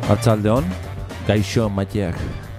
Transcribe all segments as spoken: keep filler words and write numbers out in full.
Arratsaldeon, Kaixo Matiak.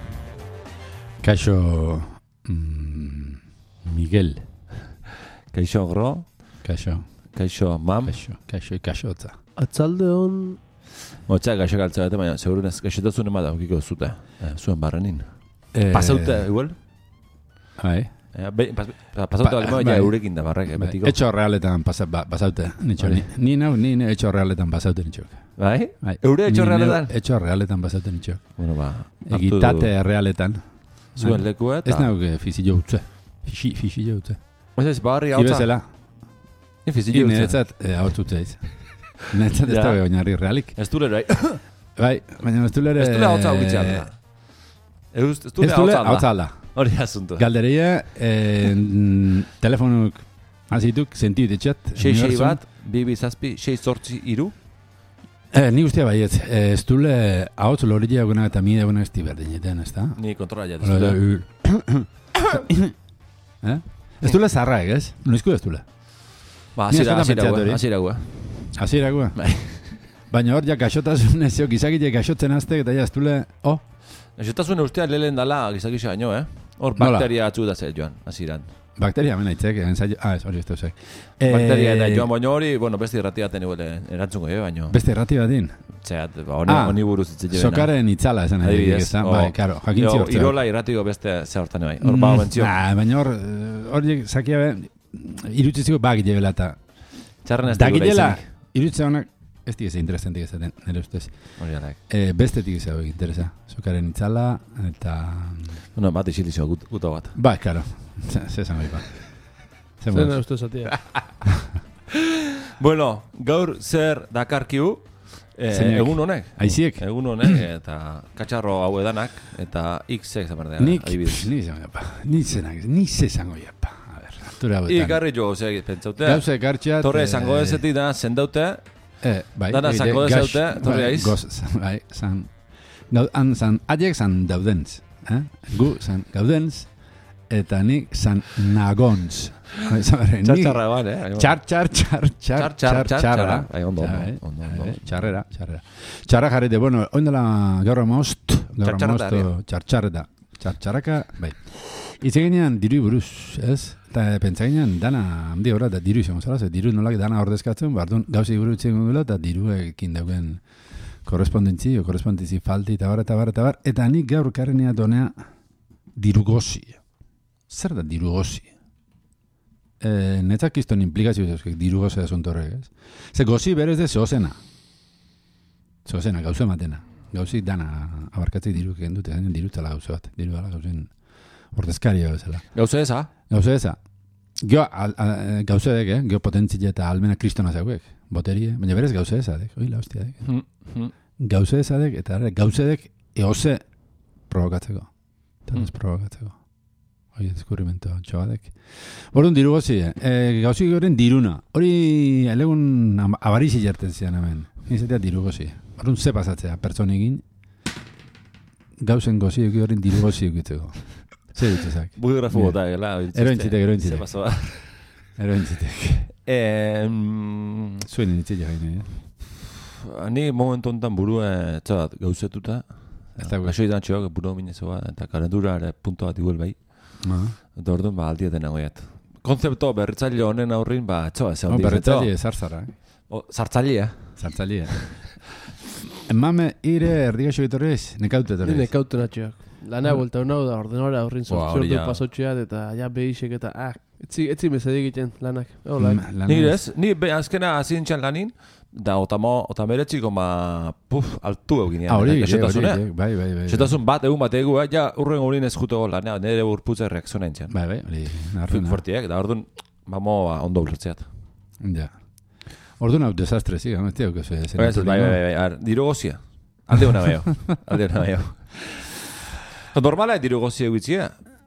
Kaixo mm, Miguel. Kaixo Gro. Kaixo. Kaixo Mam. Kaixo, kaixo ikaxotza. Arratsaldeon. Motza gaixo galtza bete, baina segurunez gaixotasun ema daukiko zute. Eh, zuen barrenin. Eh, Pasaute, igual? Bai. Eh, be, pas, pasaute Ba- balmoa bai. ja eurekin da barrek, Bai. betiko. Etxo realetan pasa, ba, pasaute. Nitxo, Bai. ni, ni nau, ni ne etxo realetan pasaute nitxok. Bai? Bai. Eure etxo Ni neu realetan? Etxo realetan pasaute nitxok. Bueno, ba. hartu Egitate realetan. Zuen lekua eta... Ez nauk fizio utze. Fisi, fizio utze. Ez ez, barri hau Ibezela. Ni fizio utze. Inetzat, hau zutze ez. Netzat ez Ja. da oinarri realik. Ez du lerai. Bai, baina ez du lere... Ez du hau txau da. Ez du Ez du hau lere hau txau da. da. Hori asunto. Galdereia, eh, mm, telefonuk hazituk, sentiu ditxat. Sei bat, bi bi zazpi, sei zortzi iru. Eh, ni guztia baiet, eh, ez dule ahotz lorilla eguna eta mide eguna ez tiberdinetan, ez da? Ni kontrola ja. Hola, eh? Ez dule zarraek, ez? Noizku ez dule? Ba, Ni azira, askotan azira pentsatu gua, hori. azira gua. Hasierakoa? Bai. Baina hor ja gaixotasun ezio, gizakite gaixotzen aztek, eta ja ez dule, oh, Gaixotasun ustea lehen dala gizakisa baino, eh? Hor Nola? bakteria atzu da ze joan, aziran. bakteria mena itzek, ensaio, ah, ez hori ez duzek. Bakteria eta joan baino hori, bueno, beste irrati baten igual erantzungo, eh, baino. Beste errati batin. Zeat, ba, honi, Ah, honi buruz itzile bena. Sokaren itzala esan edik, Adibidez, ez da? o- Bai, karo, jakintzi Jo, hortza. Irola irratiko beste ze hortan bai. Hor, ba, mentzio. Nah, baina hor, eh, horiek zakia be, irutziziko bak gilebela eta Txarren ez da digula gilela, izanik. irutze honak, ez digeze interesantik ezaten, nire ustez. Hori alak. E, bestetik izau interesa, sokaren itzala, eta... Bueno, bat isilizio gut, guto bat. Bai, karo, ze esan hori ba. Ze Zena moz. uste zatia. Bueno, gaur zer dakarkiu, eh, Zeinek? egun honek. Aiziek? Egun honek, eta katxarro hau edanak, eta X-ek zamerdea, Nik, adibidez. pff, ni izango japa, ni zenak, ni zezango japa. A ber, altura hauetan. Ikarri jo, ze pentsaute. Gauze ekartxat... Torre esango ezetik dana zendaute, Eh, bai, Dana egite, zango gax- dezaute, torri bai, aiz? goz, bai, zan, gau, han zan, adiek zan daudentz, eh? Gu zan gaudentz, eta nik zan nagons. txartxarra eban, eh? Txar, txar, txar, txar, Txar, txar, txar, txar, txarra. txarra. Bai, ondo, ondo, Bai, ondo, ondo. bai, Txarrera, txarrera. Txarra jarrite, bueno, oindela gaur amost, gaur Txartxarreta, amost, txartxarreta. Txartxarraka, bai. Itzeginean diru buruz, ez? Eta pentsaginean dana handi horra, eta diru izango zara, ze diru nolak dana ordezkatzen, bardun gauzi buru itzen dela, eta diruekin dauken korrespondentzi, o korrespondentzi falti, eta bar, eta bar, eta bar, eta nik gaur karrenea donea diru gozi. Zer da diru gozi? E, netzak izton implikazio zeuzkek diru gozi asunto horrek, ez? Ze gozi berez de zehozena. Zehozena, gauzo ematena. Gauzi dana abarkatzik diru eken dute, zainen diru tala gauzo bat. Diru dala gauzen ordezkaria bezala. Gauze eza? Gauze eza. Geo, al, al, gauze dek, eh? Geo potentzia eta almena kristona zauek. Boterie, baina berez gauze eza dek. Oila, hostia dek. Mm, mm. Gauze eza dek, eta ara, gauze dek eoze provokatzeko. Eta Mm. ez provokatzeko. Hori deskurrimento txoadek. Orduan diru gozi, eh? Gauzi goren diruna. Hori elegun am- abarizi jartzen zian hemen. Nizatea diru gozi. Orduan ze pasatzea, pertsonekin gauzen gozi eki horren diru gozi ekitzeko. Ze ditzezak. Buigrafu Mira. bota, gela. Erointzitek, erointzitek. Ze paso da. Erointzitek. Eh, mm, Zuen initzi jaini, eh? Ni momentu honetan burua txabat gauzetuta. Ez da Gaixo izan txoak buru minezo bat, eta kalentura ere punto bat igual bai. Ah. Eta orduan, ba, aldieten nagoiat. Konzepto berritzaile honen aurrin, ba, txoa, ze Oh, hondi. berretzaile zarzara, eh? O, zartzailea. Zartzaile. Emame ire erdigaxo etorrez, nekautu Ni etorrez. nekauten atxeak. Lana buelta honau da ordenora horrin Boa, hori sortzu ja. pasotxeat eta ja behixek eta ah, etzi, etzi mesede egiten lanak. Hola. Mm, Ni ez, ni be, azkena azintxan lanin, da otamo, otameretziko ma, puf, altu euginean. Ah, hori, hori, Gaixotasuna. hori, bai, bai, bai. Gaixotasun bat, egun bat egu, eh, ja, urren urin ez jutego lanea, nire urputza reakziona entzian. Bai, bai, hori, Fik narrena. fortiek, da orduan, mamo, ba, ondo ulertzeat. Ja. Orduan hau desastre, zi, gamezti hau kezu. Bai, ez, bai, bai, bai, ar, diru gozia. Alde hona beho, alde hona beho. Normala diru gozia egitzia.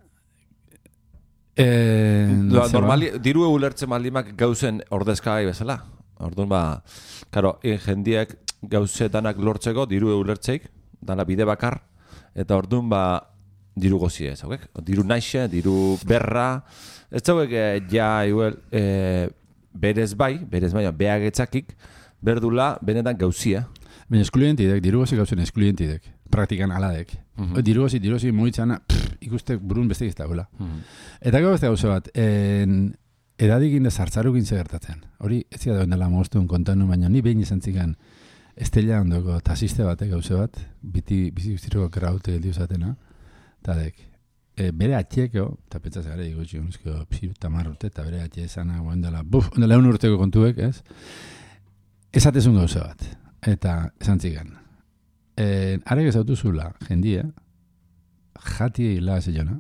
Eh, Ba, normali, diru ulertzen maldimak gauzen ordezkai bezala. Orduan, ba, karo, e, jendiek gauzetanak lortzeko diru ulertzeik, dala bide bakar, eta orduan, ba, diru gozia ez, haukek? Diru naixe, diru berra, ez zauek, eh, ja, igual, eh, berez bai, berez bai, beagetzakik, berdula, benetan gauzia. Baina eskluentidek, dirugozi gauzen eskluentidek, praktikan aladek. Mhm. Dirugozi, dirugozi mugitzana, ikustek burun beste giztagoela. Mhm. Eta gau beste gauza bat, en, edadikin da zartzarukin gertatzen. Hori, ez zira duen dela moztuen kontanu, baina ni behin izan zikan estella ondoko tasiste batek gauza bat, biti, bizi guztiroko kraute heldu zatena, eta dek, e, bere atxeko, eta pentsaz gara, igotxi, unuzko, psi, tamar urte, eta bere atxe esana, goen dela, buf, ondela un urteko kontuek, ez? Esatezun gauza bat, eta esan zikan. E, arek ezautu zula, jendia, jati hila zeiona,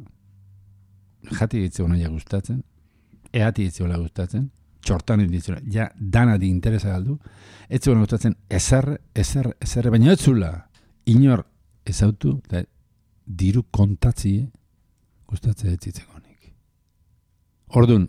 jati hitzeuna ja gustatzen, eati hitzeuna gustatzen, txortan hitzeuna, ja danati interesa galdu, etzeuna gustatzen, ezer, ezer, ezer, baina ez zula, inor ezautu, da, diru kontatzie, gustatzen ez zitzekonik. Ordun,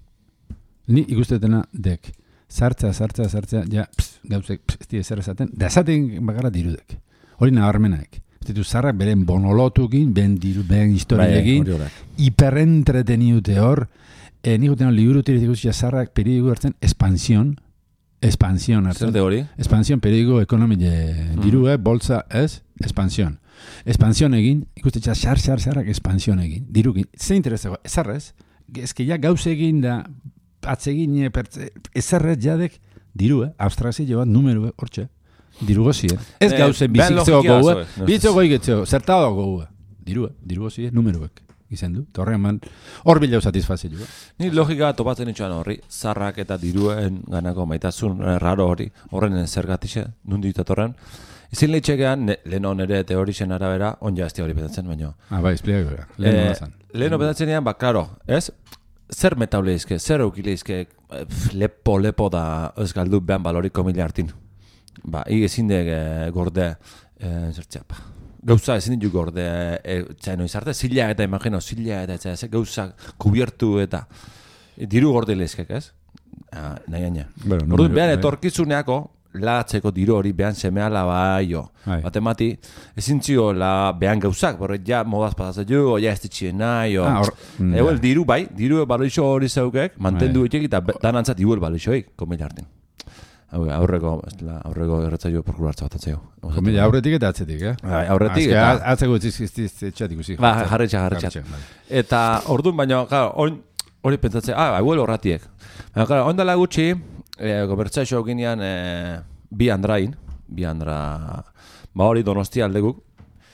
ni ikustetena dek, zartzea, zartzea, zartzea, ja, pss, gauzek, pss, ez di ezer esaten, da esaten bakarra dirudek. Hori nabarmenaek. Ez ditu zarrak beren bonolotukin, ben diru, ben historiekin, hiperentreteniute hor, e, nik guten liburu tiretik guztia zarrak periodiku hartzen, expansión, expansión hartzen. Zer de hori? Expansión periodiku ekonomile diru, eh, bolsa, ez, expansión. Expansión egin, ikustetxa xar, xar, xarrak expansión egin, dirukin. Ze interesago, ezarrez, ez que ja gauz egin da, atzegin, ezarrez jadek, diru, eh, abstrakzio bat, numero, eh, hortxe. Dirugozi, eh? Ez Eh, gauzen ben bizitzeko logikia gogue, zoe, no bizitzeko egitzeko, zertado gogue. Diru, eh? Dirugozi, eh? Numeroek, izen du. Eta horrean man, hor bilau satisfazio. Eh? Ni logika topatzen itxuan horri, zarrak eta diruen ganako maitasun eh, raro hori, horren zergatixe, nundi horren. Izin leitxekean, ne, leheno nire teorixen arabera, onja ez hori petatzen, baino. Ah, bai, espliak gara, lehen Eh, zan. Leheno petatzen ean, ba, klaro, ez? Zer metauleizke, zer eukileizke, lepo, lepo da ez galdu behan baloriko mila hartin. Ba, hi ezin de e, gorde, e, zertzea, ba. Gauza ezin ditu gorde, e, txaino izarte, zila eta imagino, zila eta etxea, gauza kubiertu eta e, diru gorde leizkek, ez? Ah, nahi aina. Bueno, Orduan, numero- behan bai. etorkizuneako, lagatzeko diru hori behan semeala bai jo. Bai. Batemati, ezin zio la behan gauzak, borre ja modaz pasatzen jo, ja ez ditxien nahi, o. Ah, hor- mm, Ego ja. el diru bai, diru baloixo hori zeukek, mantendu Bai. etxek eta be- danantzat diru baloixoik, komila hartin. Hau, aurreko, ez dela, aurreko erretzaio prokuratza bat atzeo. Komila aurretik eta atzetik, eh? Bai, aurretik Azke, eta- atzeko etxat ikusi. Ba, jarretxa, jarretxa. bai. Eta orduan baina, claro, hori, hori pentsatzen, ah, hauel horratiek. Baina, claro, ondala gutxi, eh, gobertzaixo ginean eh, bi andrain, bi andra, ba hori Donostia aldeguk,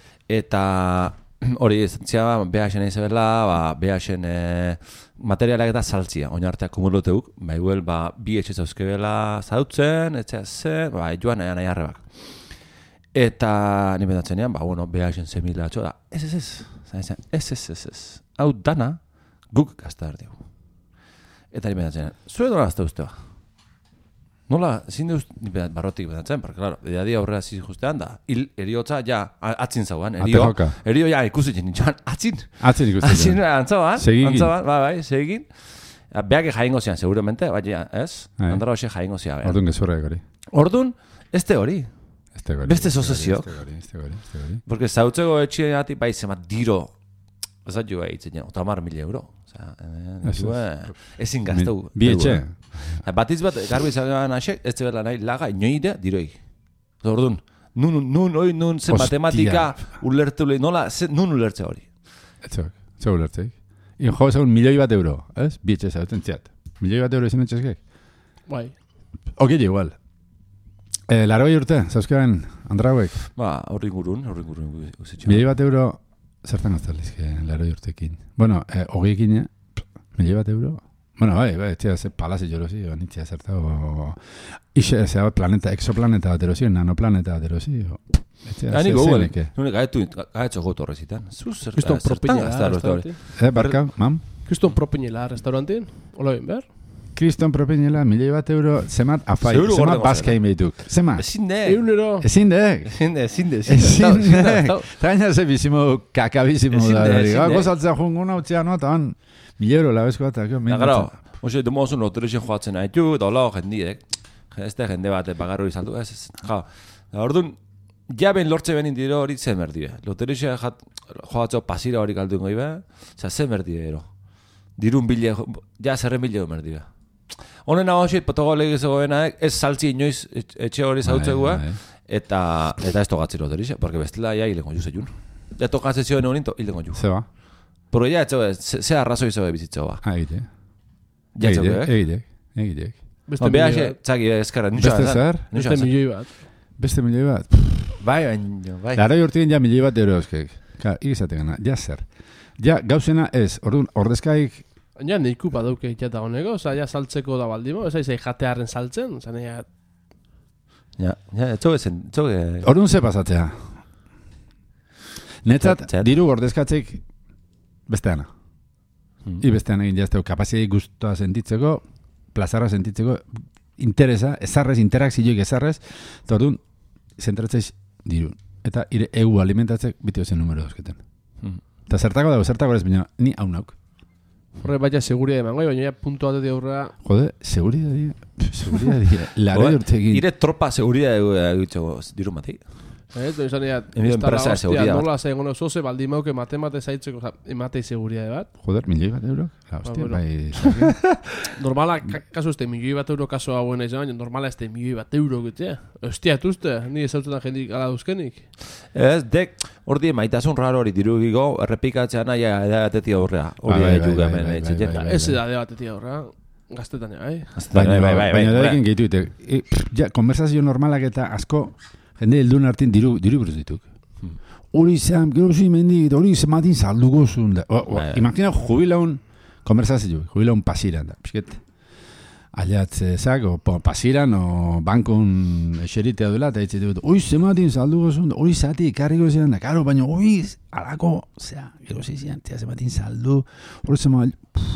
eta hori zentzia, behasen izabela, ba, behasen eh, materialak eta saltzia, oinartea kumuloteuk, ba, iguel, ba, bi etxe zauzkebela zautzen, etxea zen, ba, joan nahi arrebak. Eta ni betatzen ean, ba, bueno, behasen zemila atxo, da, ez, ez, ez, ez, ez, ez, ez, ez, hau dana guk gazta erdigu. Eta ni betatzen ean, zure dola azte uste ba? Nola, zin deuz, ni bedat, barrotik betatzen, porque, claro, edadia aurrera zizi justean da, hil, eriotza, ja, a- atzin zauan, erio, Atejoka. erio, ja, ikusitzen nintxoan, atzin, Atzin ikusten. atzin, antzaban, Segigin. antzaban, bai, bai, segin. Beak jaingo zian, seguramente, bai, ez? Bai. Andara hoxe jaingo zian. Orduan gezurra hori. Orduan, ez te hori. Este hori. Beste soziziok. Este hori, este hori, este hori. Porque zautzeko etxeati, bai, zema diro, ez da joa hitzen jen, otamar mil euro. Osea, eh, Ez, joa, ezin gazteu. Bi etxe. Batiz bat, garbi izan asek, ez zebela nahi, laga, inoide, diroi. Orduan, nun, nun, oi, nun, ze Hostia. matematika ulertu lehi, nola, ze, nun ulertze hori. Etzok, ze ulertzeik. In jo ezagun milioi bat euro, ez? Bi etxe zauten ziat. Milioi bat euro izan etxezkek. Bai. Okei, igual. Eh, Laroi urte, zauzkean, andrauek. Ba, horri gurun, horri gurun guzitxo. Milioi bat euro, zertan gaztalizke, laroi urtekin. Bueno, eh, hogeikin, milioi bat euro. Bueno, bai, bai, etxea ze palazi jorozi, o nitzea zertago. Ixe, zea planeta, exoplaneta bat erosi, nanoplaneta bat erosi. o, Etxea, Hani ze- Google, zeneke. nune gaetu, gaetxo gotu horrezitan. Zuz, zer, Kriston zertan propinela gazta hori. restaurante. Eh, barka, mam? Kriston propinela restaurantean. Ola ben, behar? Kriston propinela, milioi bat euro, zemat afai, Seguru zemat gordeko bazkain behituk. Zemat? Ezin de, Eunero. Ezin dek. ezin de, ezin de, ezin de. Ezin Ezin de, dek. ezin de. Eta gaina ze bizimo, kakabizimo Ezin da. de, hori. ezin Ah, de. Gozaltzea junguna utxea, no, eta han, mil euro labezko eta, kio, Ja, gara, oso edo mozun loterixen joatzen nahitu, eta hola jendiek. Ez da jende bat bagarro izaldu, ez, ez. Ja, da orduan, ja ben lortze benin diro hori zen berdi be. Loterixe joatzo pasira hori galdu ingoi be, oza, zen berdi be, ero. Dirun bile, ja zerren bile berdi be. Honen hau hoxit, potogo legiz egoenaek, ez saltzi inoiz etxe hori zautzegu, Bai, bai. Eta, eta ez togatziro derixe, porque bestela ya hilengo ju zeiun. Ja toka sesioen honin to hilengo ju. Zeba. Porque ya etxo, ze arrazoi zebe bizitza ba. Ha, egite. Ja etxo, eh? Egite, egite. Beste Bea, milioi bat. txaki eskarra, nixo Beste zer? Beste milioi bat. Beste milioi bat. Bai, baina, bai. Laroi urtien ja milioi bat euro euskek. Ka, ikizaten gana, ja zer. Ja, gauzena ez, orduan, ordezkaik... Ja, neiku badauke itxata honeko, oza, ja saltzeko da baldimo, ez aizai jatearen saltzen, oza, ja... Ja, ja, etxo ezen, etxo e... Orduan ze pasatzea. Netzat, Txat, txat. diru ordezkatzeik besteana. Hmm. I bestean egin jazteu, kapaziai guztua sentitzeko, plazarra sentitzeko, interesa, ezarrez, interakzioik ezarrez, eta orduan, zentratzeiz diru. Eta ire egu alimentatzek biti zen numero dozketen. Hmm. Eta zertako dago, zertako ez, baina ni hau nauk. Horre baina seguridade eman, baina ja puntu batetik aurrera... Jode, seguridade, seguridade, laroi urtegin. Ire tropa seguridade egitxo diru mati. Ez, duen izan ja, Emi enpresa de seguridade bat. nola zegoen oso ze baldin mauke mate-mate zaitzeko, oza, ematei seguridade bat. Joder, milioi bat euro? La, hostia, bueno. bai... Normala, ka, kasu este milioi bat euro kaso hauen izan, baina normala este milioi bat euro gutzea. Ostia, etuzte, ni ezautzen jendik ala duzkenik. Ez, dek, ordi maitasun raro hori diru gigo, errepikatzea nahi edatetik aurrea. Hori Bai, bai, ditu bai, hemen, bai, etxe, bai, etxe. bai. Ez edade batetik aurrera, gaztetan ja, bai. Baina, Bai, bai, bai, baina bai. darekin gehitu ite. E, pff, ja, konversazio normalak eta asko, jende heldun artin diru, diru buruz dituk. Hori zean, gero zi mendik, hori zematin salduko zuen da. O, o, Bai. imagina jubilaun, konversazio, jubilaun pasiran da. Pisket, aliatzezak, o po, pasiran, o bankon eseritea duela, eta hitz dut, hori zematin salduko zuen da, hori zati ikarriko zean da, karo, baina hori alako, zera, gero zi zean, tia zematin saldu, hori zematin,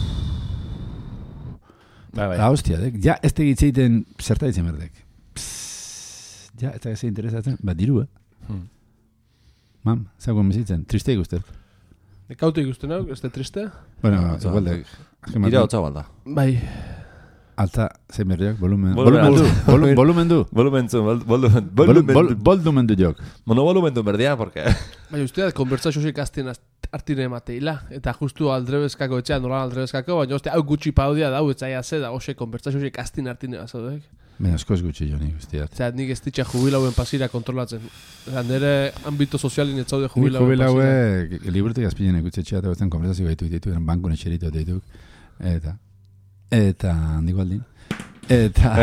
Bai, bai. la hostia, dek, ja, ez tegitzeiten zerta ditzen berdek. Psss, ja, ez da ez interesatzen, bat diru, eh? Hmm. Mam, zako mezitzen, triste ikustet. Ekautu ikusten hau, ez da triste? Bueno, Otza, igual de... Ire hotza balda. Bai. Alta, zein berriak, volumen... Volumen Volumen du, alta. volu- volumen du. Volumen zu, vol- volumen, Volu- volumen vol- du. Volumen du jok. Mono volumen du berdia, porque... Bai, usteak konbertsaziozik aztien artine emateila. Eta justu aldrebeskako etxean, nola aldrebeskako, baina uste hau gutxi paudia dau, etzaia ze da, ose konbertsaziozik aztien artine bazaudek. Baina askoz gutxi jo nik usteat. Osea, nik ez ditxa jubilauen pasira kontrolatzen. Osea, nire ambito sozialin ez zaude Nik jubilauen pasira. jubilaue, liburutik azpinen ekutzetxea eta betzen konversazio gaitu ditu, eran bankun etxeritu ditu. Eta, eta, handiko aldin. Eta,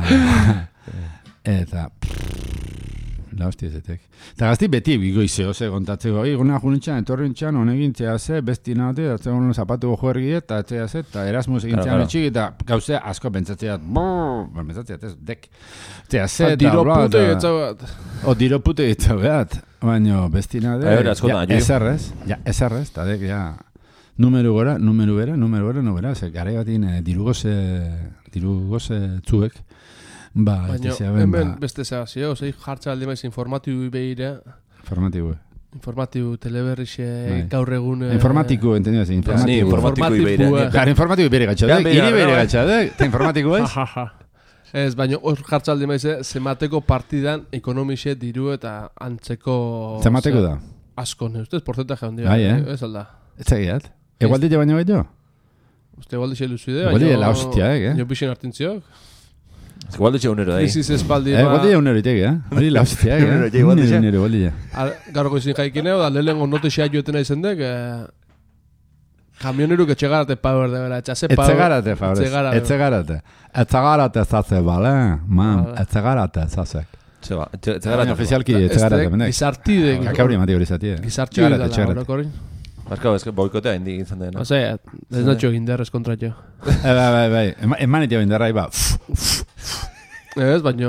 eta, la hostia zetek. Eta gazti beti bigoizeo ze kontatzeko, eguna junitxan, etorri nintxan, honegin txea ze, besti nahate, atzen zapatu gojo ergiet, eta txea ze, eta Erasmus egin Claro, txean claro. etxik, eta gauze asko pentsatzeat, brrr, pentsatzeat ez, dek. Txea ze, eta Diro bla, pute eta- ez zaugat. O diro pute ditza behat, baina besti nahate, Bai, hori askotan ja, aio. ezarrez, ja, ezarrez, eta dek, ja, numero gora, numero bera, numero bera, numero bera, ze gara batin eh, dirugoze, dirugoze tzuek, ba, Baina ez ben, hemen ba, beste zehazio, zei jartza aldi maiz informatibu behire, formatibo. informatibu teleberrixe, Bai. gaur egun... eh, Informatiko, entendio, ze, Ni informatiko. informatiko Informatiku, ibeire. eh. Gara, informatiko bere gatsa, Ja, dek, bera, iri bere bera, gatsa, dek, eta informatiko ez? Ja, ja, ja. Ez, baina hor jartzaldi maize, zemateko partidan ekonomixe diru eta antzeko... Zamateko ze- da. Asko, ne ustez, porcentaje handia. Bai, eh? Ez alda. Ez zagiat. Egual dite baino gehiago? Uste igual dixe luzuide, Igual dite la hostia, eh? Jo pixen hartintziok. Igual ditxe unero da. Krisis espaldi Eh, ba... igual dite unero iteke, eh? Hori la hostia, eh? Unero, igual dite. Unero, igual dite. Gaurko izin jaikineo, da lehenengo notexea joetena izendek, eh, kamioneruk etxegarate power de bera, etxase power... Etzegarate, favorez. Etxegarate. Etzegarate. Etzegarate zaze, bale? Man, Vale. etzegarate zazek. Zeba, etxe Baina gara. ofizialki etzegarate, menek. Gizartide... Kakauri mati hori zati, eh? Gizartide Etxegarate, dela, etxegarate. orokorin. Basko, eske boikotea indi izan dena. Osea, ez natxo ginderrez kontra jo. Eh, bai, bai, bai. Ema- Eman itea bindarra, iba. Ez, baino...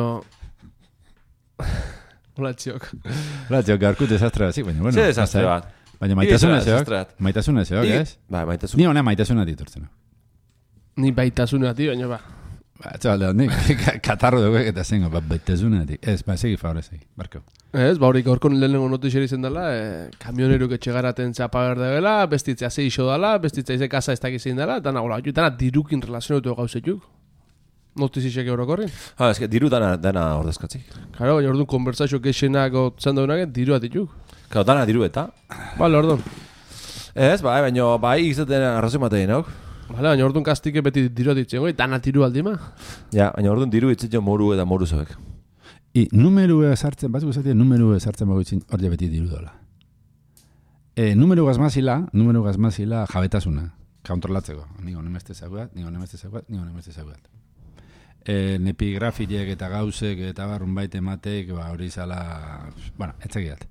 Hola, txiok. Hola, tio, garkut desastre bazik, baina, bueno. Ze desastre ez da. bat. Baina maitasuna Desastre zeok. bat. Maitasuna zeok, I- ez? Bai, maitasun. Ni hona maitasuna diturtzen. Ni baitasuna, tio, baina ba. Ba, txabalde, nik katarro dugu eta zengo, ba, maitasuna dik. Ez, ba, segi favorezei, barko. Ez, ba hori gaurko lehenengo notixera izan dela, eh, kamioneruk etxegaraten txapagar dela, bestitzea ze iso dela, bestitzea ze kasa ez dakizin dela, eta nagola, dana dirukin relazionatu gauzetuk. Notizisek eurokorrin. Ha, eske diru dana, dana ordezkatzi. Karo, baina orduan konbertsazio kexenak otzen daunak, diru atituk. Kau, dana diru eta. Bale, orduan. Ez, bai, baina bai izaten arrazoi matein, hau? Bale, baina orduan kastike beti diru atitzen goi, dana diru aldima. Ja, baina orduan diru itzetio moru eta moru zoek. I numerua sartzen, batzuk esatia numerua sartzen bagoitzin hor ja beti diru dola. E, numero gazmazila, numero gazmazila jabetasuna, kontrolatzeko. Ni honemeste zaguat, ni honemeste zaguat, ni honemeste zaguat. E, nepigrafiek eta gauzek eta barrun baite emateik, ba, hori zala, bueno, etzekiat.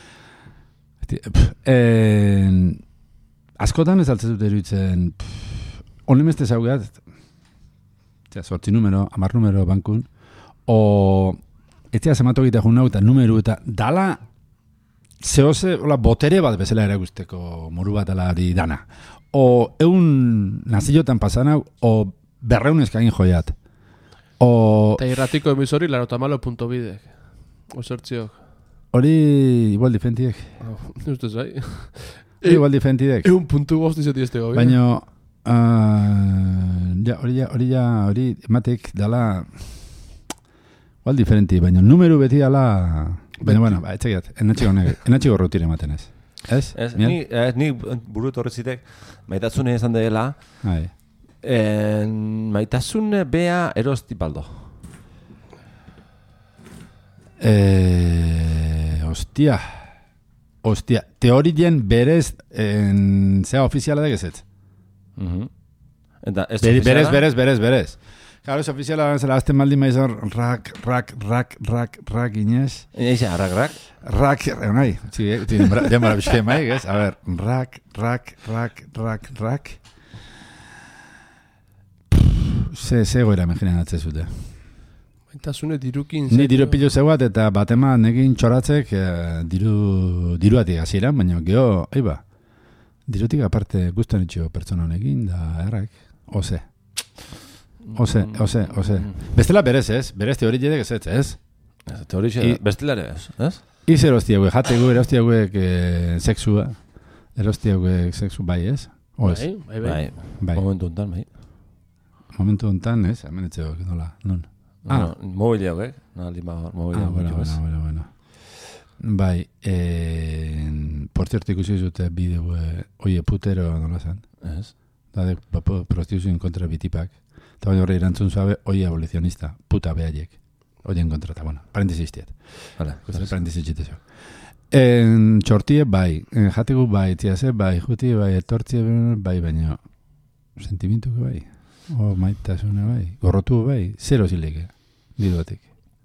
E, askotan ez altzez dut eruditzen, honemeste zaguat, sortzi numero, amar numero bankun, o etzea zematu egita jun eta numero eta dala, zehose, hola, botere bat bezala erakusteko moru bat alari dana. O eun naziotan pasan hau, o berreun eskain joiat. O... Eta irratiko emisori, larotamalo punto bidek. Osertziok. Hori igual difentiek. Oh, ustez, bai. Igual difentiek. Eun puntu bost izoti este gobi. Baina, uh, ja, hori ja, hori ja, hori ematek dala, igual diferenti, baina numeru beti dala... Baina, bueno, ba, etxegiat, enatxiko rutire ematen ez. Ez? Ez, ni, ez, ni buru etorrezitek, maitazune esan dela, en, maitazune bea erosti baldo. Eh, hostia. Hostia, teorien berez en, zea ofiziala da gezet. Uh-huh. Eta, ez Beri, ofiziala? Berez, berez, berez, berez. Claro, es oficiala, zela azten maldi maizor, rak, rak, rak, rak, rak, inez. Eixa, rak, rak? Rak, nahi, sí, demara bizke maik, ez? A ver, rak, rak, rak, rak, rak. Ze, ze goera imaginen atzezute. Maitasune dirukin... Ni diru pilu zeuat eta batema negin txoratzek eh, diru, diruatik hasieran, baina geho, eiba, dirutik aparte guztan itxo pertsona honekin, da errak, oze. Ose, ose, ose. Bestela berez ez, berez teori jedek ez ez, ez? Teori jedek, bestelare ez, ez? Iz erostiague, jategu erostiaguek eh, sexua, erostiaguek sexu bai ez? O ez? Bai, bai, bai. Bai. Momentu hontan, bai. Momentu hontan, ez? Hemen etxeo, nola, non? Ah, mobileak, eh? Naldi ma mobileak. Ah, bueno, bueno, bueno, bueno. Bai, eh, por cierto, ikusi zute bideo, eh, oie putero nola zen? Ez? Da de prostituzioen kontra bitipak. Eta baina horre irantzun zuabe, oi abolizionista, puta behaiek. Oien kontra, eta bueno, parentesis tiet. Vale, parentesis txitezio. En txortie bai, en jategu bai, tziaze bai, juti bai, etortzie bai, baina sentimentuko bai, o maitasune bai, gorrotu bai, zero zileke, diduatik.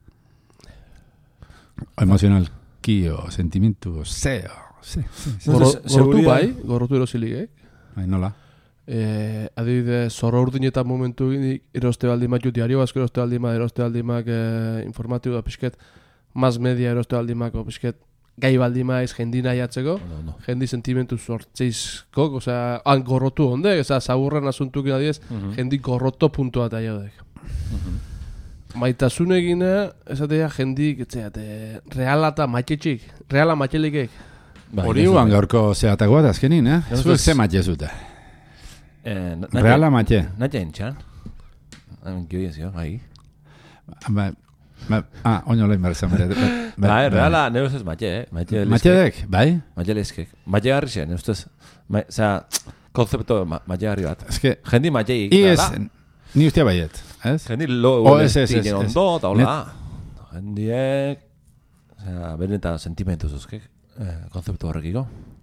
Emozional kio, sentimentu, zeo, ze, ze, ze. Gorrotu bai, gorrotu erosiligek. Bai, nola? Eh, adibide, zorro urdinetan momentu gindik, eroste baldi matu diario basko eroste baldi ma, eroste baldi mak eh, informatibo da pixket, mas media eroste baldi mako pixket, gai baldi maiz jendina jatzeko, no, no. jendi sentimentu sortzeizkok, osea, han gorrotu ondek, eza, zaburren asuntuk adiez, uh -huh. jendi gorroto puntua eta jaudek. Uh -huh. Maitasun egine, esatea jendik, etxeate, reala eta matxetxik, reala matxelikek. Hori uan gaurko zeatagoat azkenin, eh? Zuek ze matxezute. Eh, Reala matxe. Natxe entxan. Gioiezio, gai. Ba, ba, ah, oino lehin berzan bere. Ba, reala, neuz ez matxe, eh? Matxe dek, bai? Matxe lezkek. Matxe garri zen, neuz Osea, konzepto matxe garri bat. Ez que... Jendi matxe ik, da? Ni ustia baiet, ez? Jendi lo... O, ez, ez, ez. Ondo, eta hola. Jendiek... Osea, benetan sentimentu zuzkek. Konzeptu horrekiko.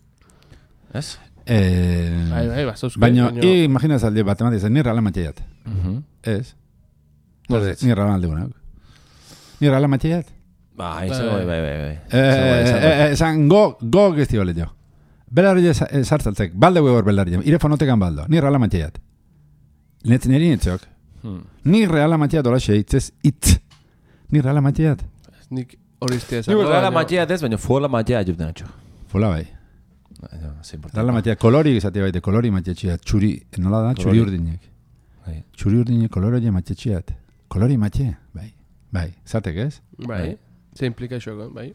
Ez? Eh, bai, bai, bazuzke. Baina, i, imagina zaldi bat ematen zen, nirra ala matxeiat. Uh -huh. Ez? Nirra ala alde gunak. Nirra ala matxeiat? Bai, bai, bai, bai, bai. Esan, go, go gizti bale jo. Belarri sartzaltzek, balde hor belarri, ire fonotekan baldo, nirra ala matxeiat. Netzen eri netzok. Nirra ala matxeiat hola xe, itzez, itz. Nirra ala matxeiat. Nik hori iztea esan. Nirra ala matxeiat ez, baina fuola matxeiat juten atxo. Fuola bai. Rala matia, kolori izatea baite, kolori matiatxiat, txuri, nola da, txuri urdinek. Txuri urdinek, kolori matiatxiat. Kolori matia, bai, bai, zatek ez? Bai, ze implika xoko, bai.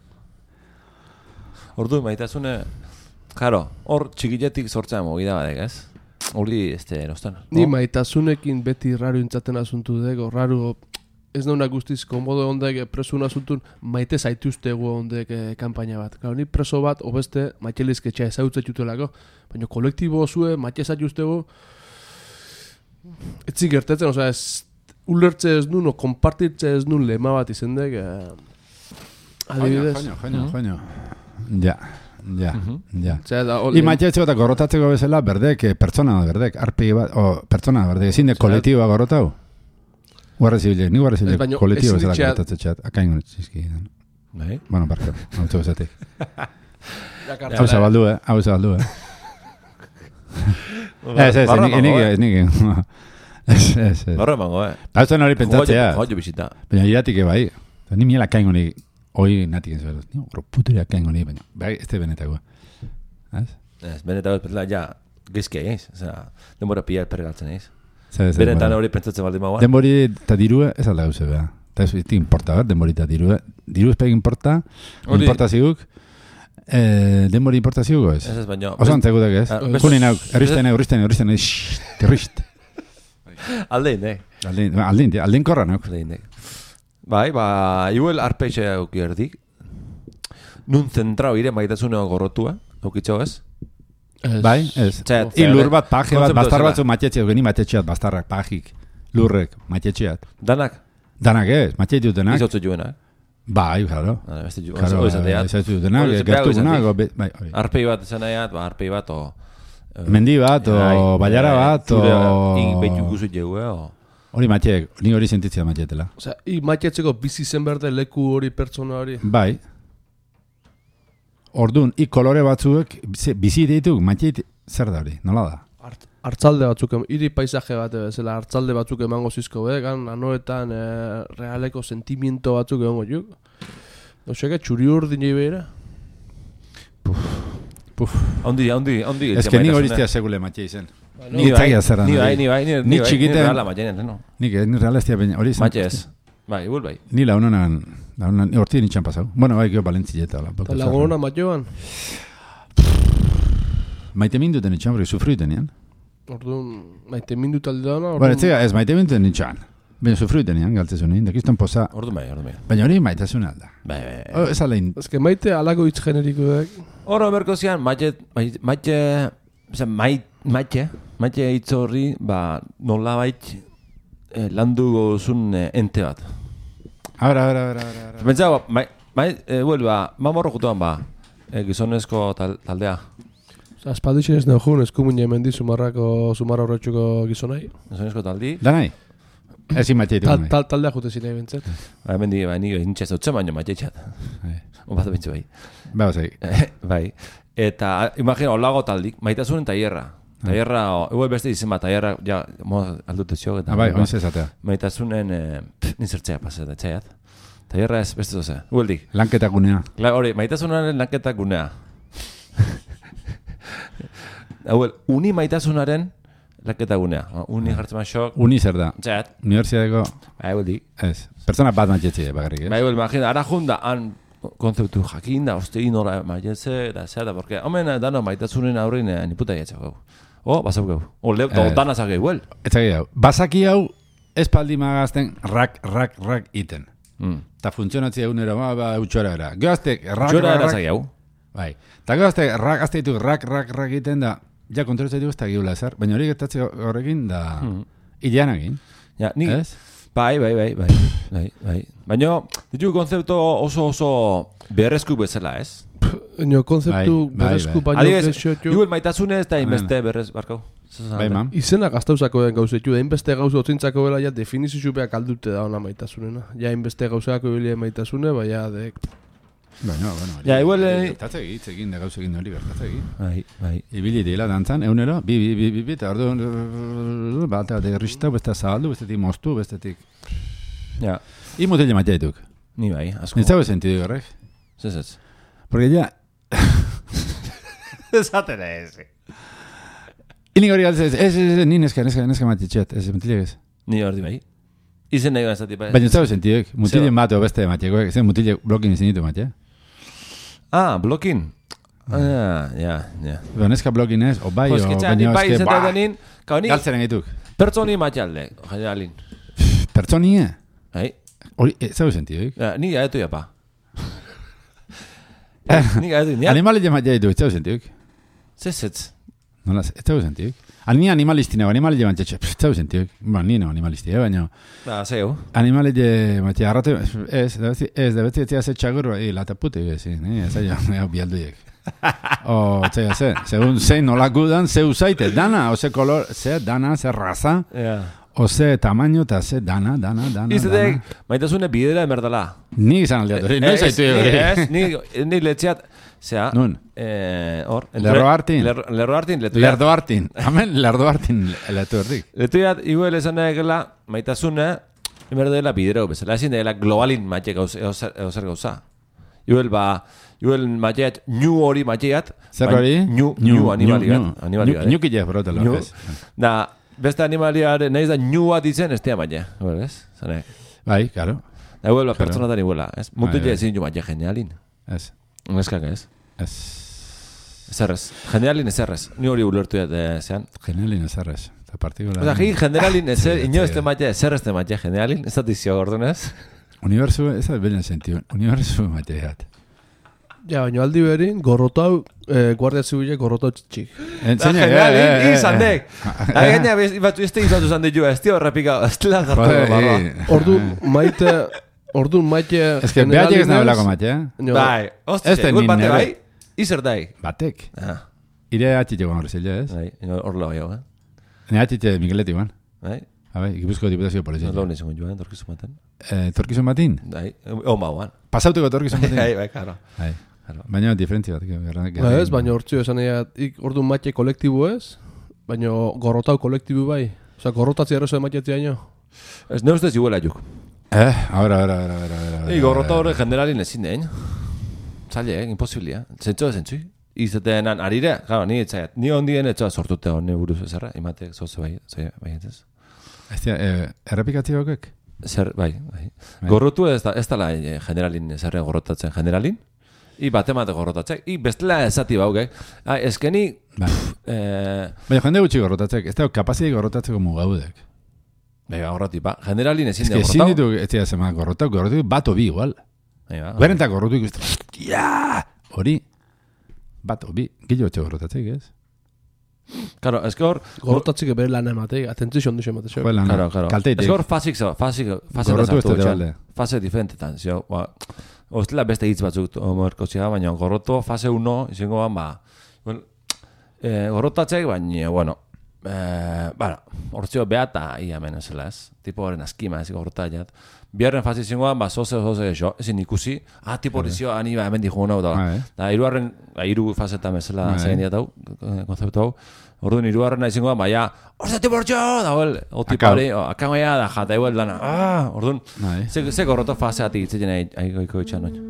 Ordu, maitasune, jaro, hor txikiletik sortzea mogida badek, ez? Hori, este, erostan. Ni maitasunekin beti raro intzaten asuntu dego, raro... Ez nauna guztiz, komodo ondek presun asuntun maite zaituztegu ondek eh, kampaina bat. Claro, ni preso bat, obeste, maitelizketxea ezautzet jutelako, baina kolektibo zue, maite zaituztegu, etzik gertetzen, osea, ez, ulertze ez nun, o kompartirtze ez nun lema bat izendek, eh, Adibidez. Joño, joño, joño. Ja, ja, ja. Osea, da, I matxetzeko eta gorrotatzeko bezala, berdek, eh, pertsona berdek, arpegi bat, o, pertsona berdek, ezin de kolektiboa gorrotau. Guarra zibilek, ni guarra zibilek, baino, kolektibo ezin bezala ditxeat- gorrotatzetxeat. Akain txizki. Bai. Bueno, barka, hau txo bezatik. Dakar- Hau zabaldu, eh, hau zabaldu, eh. Ez, ez, Barra nik, emango, nik, eh? nik, ez, ez, ez. Barra emango, eh? Hau zen hori pentsatzea, Joio bisita. baina iratik bai. Ni miela kaingo ni, hoi natik ez behar. Ni, gro puteria kaingo ni, baina, bai, ez te benetako. Ez? Ez, benetan bezala, ja, gizki egin, osea, denbora pila pergaltzen egin. Zer, zer, Benetan bueno. hori pentsatzen baldin magoan. Denbori eta dirue, ez alda gauze, beha. Eta ez iti importa, ber, denbori eta dirue. Diru espek importa, Hori- importa ziguk. Eh, denbori importa ziguko ez? Ez ez, baina... Oso antzegutak ez? Ah, Kuni nauk, erristen nauk, erristen nauk, erristen nauk, shhh, tirrist. Aldein, eh? Aldin, aldin, aldin korra nauk. Aldein, eh? Bai, ba, igual arpeixe auki erdik. Nun zentrao ire maitasune gorrotua, aukitxo ez? Bai, ez. Txat, I lur bat, paje bat, kontzeptu bastar bezala. batzu matxetxeat, geni matxetxeat, bastarrak, pajik, lurrek, matxetxeat. Danak, Danak ez, matxetxeat dutenak. izotzu juena, eh? Bai, claro. Hala, beste ju, Claro, hori zateat. ez dutenak, Hori zateat, gertugunak, hori o be- bai, hori. Arpei bat esan nahiat, ba, arpei bat, o... eh, Mendi bat, o bai, baiara bai, bat, zure, o... in behitu guzu jeue, o... Hori matxek, ni hori sentitzea matxetela. Osea, i matxetzeko bizi zen berde leku hori pertsona hori. Bai. Ordun, i kolore batzuek, ze- bizi dituk, matxet, zer da hori, nola da? Art, hartzalde batzuk, em- hiri paisaje bat bezala, hartzalde batzuk emango zizko, be, gan, anoetan eh, realeko sentimiento batzuk egongo juk. Oseke, txuri urdin behera. Puf. Haundi, haundi, haundi... Ez que ni hori iztea segule matxe izen. Ni Ni bai, itzakia zer da. ni bai, hori. ni bai, ni Ni bai, ni txikiten- reala maitenen, no? Nik, eh, ni realestia baina, hori izan. Matxe ez. Bai, igual bai. Ni launonan, launonan, ni horti nintxan pasau. Bueno, bai, gero balentzieta. Eta lagunona matxoan. Maite minduten nintxan, porque sufruiten nian. Orduan, maite mindu talde dana. Bueno, ez ez, maite minduten nintxan. Baina sufruiten nian, galtzezu nien, dakizton posa. Ordu bai, ordu bai. Baina hori maitasuna alda. Bai, bai. Oh, ez alein. Ez que maite alako hitz generikoek. Oro berko zian, maite, maite, maite, oza, maite, maite, maite hitz horri, ba, nola bait, eh, landu zun eh, ente bat. Ahora, ahora, ahora, ahora. Pentsa, ba, mai, mai, eh, bueno, ba, mamorro jutuan, ba, eh, gizonezko tal, taldea. Osa, espaldixen ez neujun, eskumine hemendi sumarrako, sumarra horretxuko gizonai. Gizonezko taldi. Danai? Ezin maite ditu. Tal, tal, taldea jute zinei bintzet. Ba, hemen di, ba, ni nintxez dutxe baino maite txat. Bat bintzu bai. Ba, ozai. Bai. Eta, imagina, olago taldik, maitasunen taierra. Taierra, igual beste izen bat, taierra, ja, mo, aldute txok. Ah, bai, onze esatea. Maitasunen, eh, pff, nizertzea pasat, etxaiat. Taierra ez, beste zoze, igual dik. Lanketa gunea. Klar, hori, maitasunaren lanketak gunea. Hauel, uni maitasunaren lanketa gunea. Uni jartzen ma xok. Uni zer da. Txat. Unibertsitateko, Ba, igual dik. ez. Persona bat matxetxe bakarrik, Ba, ez? igual, imagina, ara junda, han konzeptu jakin da, ostei nola maietze, eta zera da, porque, homen, dano, maitasunen aurrein, eh, niputa egiatxak gau. O, basau gau. O, leo, Eh. dana zake igual. Ez zaki hau. Bazaki hau, espaldi magazten rak, rak, rak iten. Mm. Eta funtzionatzea egunero, ba, ba, utxora era. Gehaztek, rak, Jora rak, era rak. zake hau. Bai. Eta gehaztek, rak, azte ditu, rak, rak, rak iten da, ja kontrolatzen ditu ez da gila zer. Baina hori gertatzea horrekin da, Mm. idean egin. Ja, ni, Ez? bai, bai, bai, bai, bai, bai. Baina, ditu konzeptu oso oso beharrezku bezala, ez? Eno, konzeptu Bai, bai, berezku bai. baino Adibidez, gehiago. igual maitasunez eta Amen. inbeste berrez, barkau. Bai, mam. Izenak gaztauzako den gauzetu, da inbeste gauza otzintzako bela ja definizio beak aldute da ona maitasunena. Ja inbeste gauzako bilia maitasune, bai ja dek... Baina, bueno, hori. Ja, igual, eh, Gertatzea egin, egin, da gauz egin hori, gertatzea egin. Bai, bai. Ibili dira dantzan, egunero, bi, bi, bi, bi, bi, eta ordu, bat, eta derrista, beste zabaldu, bestetik moztu, bestetik... Ja, I mutile matea dituk. ni bai, asko. Nintzago sentidu horrek. Zez ez. Porque ya... Esatera ez. Inik hori galtzea ez, ez, ez, ez, ni neska, neska, neska matitxet, ez, mutilek ez. Ni hori bai. Izen nahi gazati bai. Baina nintzago sentiduek, mutilen Zeba. bat o beste matekoek, zen mutilek blokin izin ditu matea. Ah, blokin. Ah, ja, ja. Baina neska blokin ez, o bai, o Joskitza, ni baina bai eske, izatea ba, denin, kau ni galtzeren gaituk. pertsoni matialde, generalin. Pertsonie, Hai? hori, ez zago sentiduek. Ja, ni gaetu japa. Ni gaetu, ni Animale matea ditu, ez zago sentiduek. Zez ez. Nola, ez dago sentiuk. Ni animalistina, animali jeban txetxe, ez dago sentiuk. Ba, ni no animalisti, baina... Ba, zeu. Animali je, matxe, arrate, ez, ez, da beti ez txagur, e, lata puti, bezi, ne, ez aia, bialduiek. O, txea, ze, segun zein nolakudan, ze usaite, dana, o ze kolor, ze dana, ze raza, o ze tamaño, eta ze dana, dana, dana, Izatek, maitasune bidera emerdala. Ni izan aldeatu, hori, noiz haitu Ez, ni letxeat, zea, nun, hor, Lerro Artin, Lerro Artin, letu Lerdo Artin, amen, Lerdo Artin, letu erdik. Letu jat, iguel esan egela, maitasune, emerdela bidera bezala, ezin dela globalin matxe gauz, eozer gauza. Iguel, ba, iguel matxeat, ñu hori matxeat. Zer hori? Ñu, ñu animaliat. Animaliat. Ñu kile, brotela. Da, beste animaliare, nahiz da ñua ditzen, ez tia matxe. Ez? Zanek. Bai, karo. Da, iguel, ba, pertsonatan iguela. Mutu ja ezin ju matxe genialin. Ez. Eskak ez? Ez. Ezerrez. Genialin ezerrez. Ni hori ulertu jat zean. Genialin ezerrez. Eta partikular. Osa, hi, generalin ezer, ino ez tematxe, ezerrez tematxe genialin. Ez da dizio gordonez. Unibersu, ez da benen sentio. Unibersu mateat. Ja, baina aldi berin, gorrotau, eh, guardia zibile gorrotau txik. Entzene, genialin, izan dek. Gaina, batu ez tegizatu zan ditu, ez tio errepika, ez tila gartu barba. Ordu, maite, ordu maite... Ez que behatik ez nabelako maite, eh? Bai, hostia, gul bate bai, izer dai. Batek. Ire atxite guan horrezile, ez? Bai, hor lau jo, eh? Ne atxite Migueleti guan. Bai. Bai, Gipuzko diputazio polizia. No, lo izango joan, torkizun baten. Torkizun batin? Bai, oma guan. Pasauteko torkizun batin? Bai, bai, karo. Bai. Baina diferentzia bat. Ba ez, baina hortzio esan ega, ik ordu maite kolektibo ez, baina gorrotau kolektibo bai. Osa, gorrotatzi errezo emaiteatzea ino. Ez ne ustez iguela juk. Eh, ahora, ahora, ahora, ahora. Ego gorrota hori generalin ezin den. Zaila, eh, imposibilia. Zentzu, zentzu. Izatenan arire, claro, ni etzaiat. Ni ondien etzoa sortute honi buruz ezerra, imatek zoze bai, zoze bai ez. Eztia, errepikatzi gokek? Zer, bai, bai. Gorrotu ez da, ez dala generalin zerre gorrotatzen generalin. I batemate gorrotatzek. I bestela ezati baugek. Ezkeni... Baina jende gutxi gorrotatzek. Ez da, kapaziai gorrotatzeko mugaudek. Bai, gorroti, ba. Generalin ezin de gorrotau. Ez que ezin ditu, ez dira zema gorrotau, gorrotau, bat obi igual. Berentak gorrotu ikustu. Hostia! Hori. Bat obi. Gillo etxe gorrotatzek, ez? Claro, es que hor... Gorrotatzik bere lan ematei, atentzio xondu xo ematei. Claro, claro. Es que hor fasik zo, fasik, fasik da sartu etxan. Fase diferentetan, zio. Ostela beste hitz batzuk omorko ziga, baina gorroto fase uno, izango ban, ba... Gorrotatzek, baina, bueno... Bara, hortzio behata ia menezela ez. Tipo horren askima ez gorrotatzat. Biarren fase izango ban, ba, zoze, zoze, eso. Ezin ikusi, ah, tipo horizio, ani ba, hemen dijo hona, da, iruarren, iru fasetan bezala zein diatau, konzeptu hau. Orduan, iruarren izango ban, ba, ja, horze tipo hortxo, da, huel, o tipo hori, akagoia da, jata, huel, dana, ah, orduan, ze gorroto fase ati itzeten aiko itxan, noin.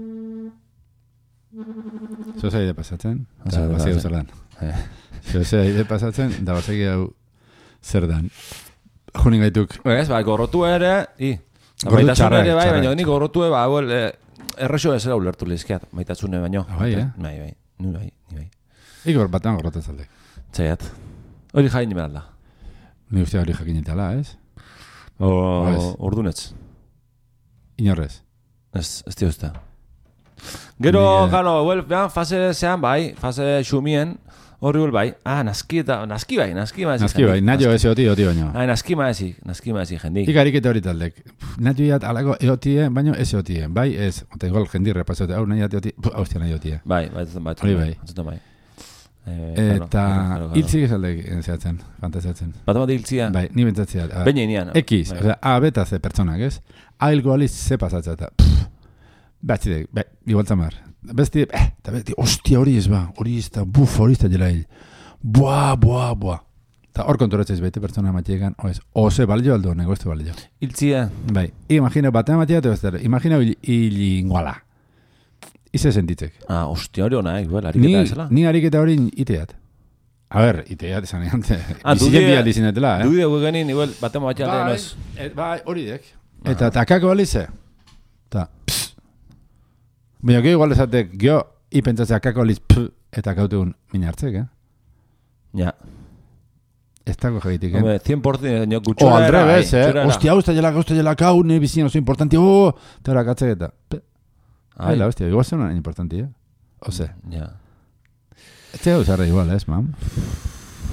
Zoze aide pasatzen, eta bazio zer dan. Zoze aide pasatzen, da bazio hau zer dan. Junin gaituk. Ez, ba, gorrotu ere, i, maitasun ere bai, baina ni gorrotu eba, huel, errexo ez era ulertu lehizkiat, maitasun ere baino. Bai, eh? Bai, bai, ni bai, ni bai. Igor batan gorrotatzalde. Txaiat. Hori jain nimen alda. Ni uste hori jakinetala, ez? Ordunetz. Inorrez. Ez, ez dio uste. Gero, gano, huel, behan, fase zean bai, fase xumien, horri huel bai. Ah, naski eta, naski bai, naski ma ezi. Naski bai, naio ezi oti, oti baino. Ah, naski ma ezi, naski ma ezi, jendik. Ikarik eta hori taldek. Naio iat alago eotie, baino ez eotie. Bai, ez, eta igual jendi repasote, hau naio eotie, hostia naio eotie. Bai, bai, bai. Hori bai. bai. Eta hiltzik ez aldek zehatzen, fantaziatzen. Bat bat hiltzia? Bai, ni bentzatzea. Baina inian. Ekiz, osea, A beta ze pertsonak, ez? A hilgo aliz ze pasatzea eta... Batzidek, bai, igual zamar. Besti, eh, eta beti, ostia hori ez ba, hori ez da, buf, hori ez da jela hil. Boa, boa, boa. Eta hor kontoratzez bete pertsona matiegan, oez, oze balio aldo, nego ez du balio. Hiltzia? Bai, imagina, batean matia, eta bezter, imagina hilinguala. Ize sentitzek. Ah, ostia hori hona, igual, ariketa ezela. Ni ariketa hori iteat. A ber, iteat esan egan, bizien bi aldi zinetela, eh? Duide gu genin, igual, batean matia alde, noez. Bai, hori dek. Eta takako balize. Eta, pss. Baina, gehi igual esatek, geho, ipentzatzea kako aliz, pss, eta kautegun mina hartzek, eh? Ja. Ez dago jagitik, eh? Hombre, cien por ciento gutxora era. O, aldre bez, eh? Hostia, hostia, jela, hostia, jela, kau, ne bizien oso importanti, oh! Eta hora katzek eta... Aila, hostia, igual zen importanti, eh? Ose. Ja. Ez tega usarra igual, ez, mam?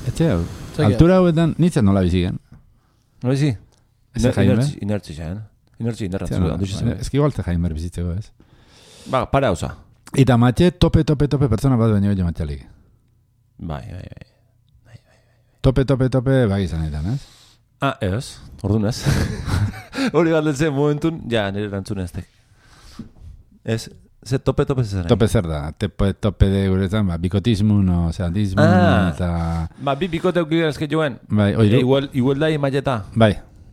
Etxe hau. Zaila. Altura hauetan, nintzen nola bizigen. No bizi? Ez jaime? Inertzi, inertzi zen. Inertzi indarratzu. Ez que igual te jaimer bizitzeko, ez? Ba, para hauza. Eta matxe, tope, tope, tope, pertsona bat baino gehiago matxalik. Bai, bai, bai. Tope, tope, tope, bai izan etan, ez? Ah, ez. Orduan ez. Hori galdetzen momentun, ja, nire erantzun ez tek. Ez, ze tope, tope zer. Tope zer da, tope, tope de guretan, ba, bikotismo, no, sadismo, Ah. eta... Ba, bi bikote aukidea ezke joen. Bai, E, oiru. igual, igual da imaieta. Bai,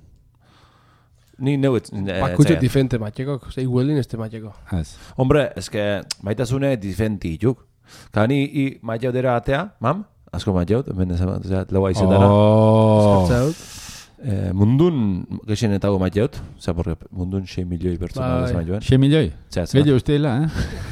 Ni neu ez. Bakutxe diferente matxekok, ze iguelin este matxeko. ez. Hombre, eske, maitasune diferenti juk. Kani, i maiteu dira atea, mam? Asko maiteut, hemen ezan, legoa izetara. Oh, Eskertzaut. Eh, mundun gexen eta gu maiteut. Osa, porque mundun sei milioi pertsona Bai. ez maituen. xe milioi? Zea, zea. Gehiago usteila, eh?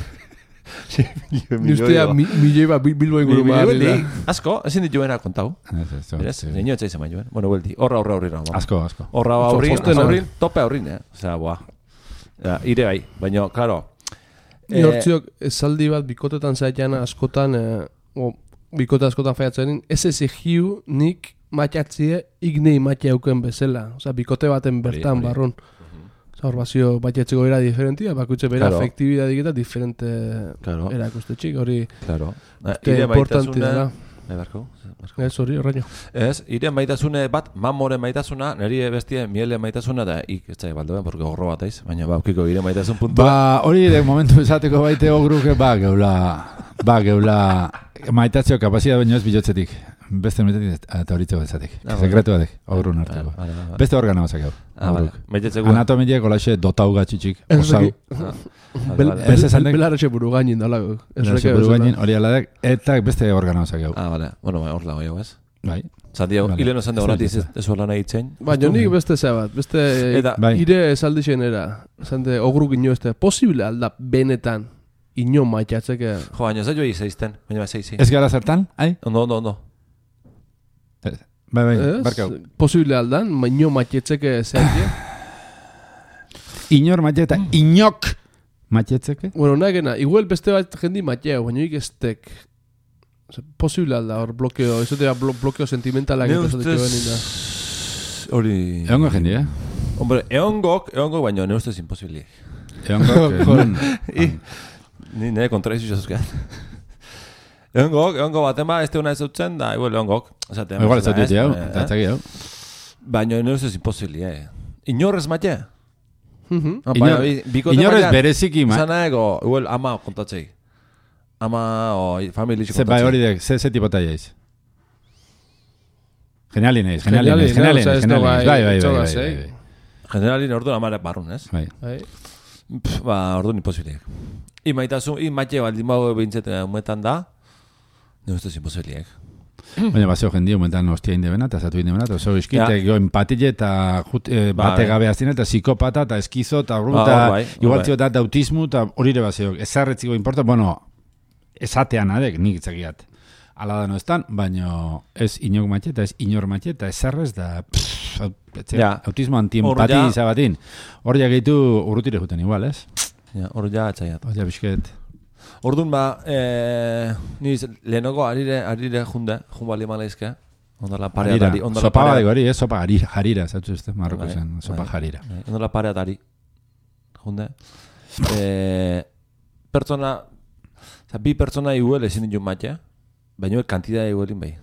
Ni ustea mi- milioi bat bil- bilbo inguru Milioi, asko, ezin dituena kontau. Ez, ez, Berez, ez. zein ez maituen. Bueno, buelti, horra, horra, horra. Asko, asko. Horra Oso aurrin, fostena. aurrin, tope aurrin, eh? Osea, boa. Ja, ire bai, baina, claro. Ni hortziok esaldi bat bikotetan zaitean askotan, eh, o, bikote askotan faiatzen, ez ezigiu nik matxatzie ignei matxe euken bezala. Osa, bikote baten bertan hori. barrun. Osa, hor bazio matxatzeko era diferentia, bakutxe bera Claro. efektibidadik eta diferente Claro. erakustetxik, hori Claro. uste Ire importanti maitasuna... dela. Bai, barko, barko. Ez hori, horreino. Ez, ire maitasune bat, mamoren maitasuna, niri bestie miele maitasuna, da ik, ez da, baldoen, porque gorro bat aiz, baina ba, ukiko ire maitasun puntua. Ba, hori de momentu esateko baite ogruke, ba, geula, ba, geula, maitatzeo kapazia baino ez bilotzetik. Beste metetik eta horitzeko ezatik. Ah, Sekretu batek, ogrun Vale, arteko. vale, vale. Beste organa bazak hau. Ah, vale. Maitetzeko. Anatomiliak olaxe dotauga txitxik, Ez osau. reki- Ah, vale, Bel- vale. Ez bel- esan dek- Belarretxe buru gainin dala. Ez reki Buru bezala. gainin hori aladek, eta beste organa bazak hau. Ah, vale. Bueno, ba, hor lago jau, ez? Bai. Zati hau, Vale. hileno zan da Ez horatiz dut, ez hola nahi itzen. Baina nik beste zea bat, beste Eta- Bai. ire esaldixen era. Zante, ogruk ino este, posible alda benetan ino maitxatzeke. Jo, baina zaitu egin zeizten, baina ba zeizi. Ez gara zertan, ai? Ondo, ondo, ondo. Bai, bai, Ez? barkau. Posible aldan, ma ino maitxatzeke zeatia. Inor matxe eta inok matxetzeke? Bueno, nahi gena, igual beste bat jendi maitxeo, baina ik estek. Ose, posible alda, hor blokeo, ez dut blo blokeo sentimentalak Ne eta esateko ustez... benin da. Hori... Egongo jendi, eh? Hombre, eongok, eongok, baina ne ustez imposible. Egongo, non? I, ni nire kontraizio zuzkat. Eongok, eongok bat ema, ez teuna ez dutzen, da, igual eongok. Esaten, Igual ez dut ez, hau, eh, eta etzaki hau. Baina ne ustez imposible, eh. Inorrez maite? Mhm. Ah, Inor- baina, bi- bikote Inorrez mailan, bereziki, ma... Zan nago, igual ama kontatzei. Ama, o, familia Ze bai hori dek, ze, ze tipota jaiz? Geniali naiz, geniali Geniali, naiz, geniali no? Osea, naiz, ez da geniali naiz. Bai, bai, bai, bai, txogaz, bai, eh? bai, Generalin orduan amare barrun, ez? bai. Bai. Pff, ba, orduan imposibiliek. I maitasun, i maite baldin bau bintzeten umetan da, ne ustez imposibiliek. Baina bazeo jendia momentan hostia indebena, eta zatu indebena, eta oso eskite, Ja. gero empatile eta jut, eh, bate Bai. gabe azien, eta psikopata, eta eskizo, eta Ba, eta hor bai, hor igual bai. zio, eta autismo, eta hori ere bazeo, ezarretziko importa, bueno, esatean adek, nik itzakiat. Ala da no estan, baina ez inok matxe, eta ez inor matxe, eta ezarrez, da, pff, au- etxe, Ja. autismo Hor antiempati ja- izabatin. Hor ja gehitu urrutire juten igual, ez? Ja, hor ja etxaiat. Hor ja bisket. Orduan ba, eh, ni lehenoko arire, arire junde, jun bali malaizke. Ondala parea Harira, dari, ondala sopa parea. badeko hori, ez? Sopa harira, harira, zautu ezte, Marroko Bai, zen, sopa bai. harira. Bai, ondala parea dari. Junde. Eh, pertsona, oza, bi pertsona iguel ezin ditun matea, baina kantidad iguelin bai.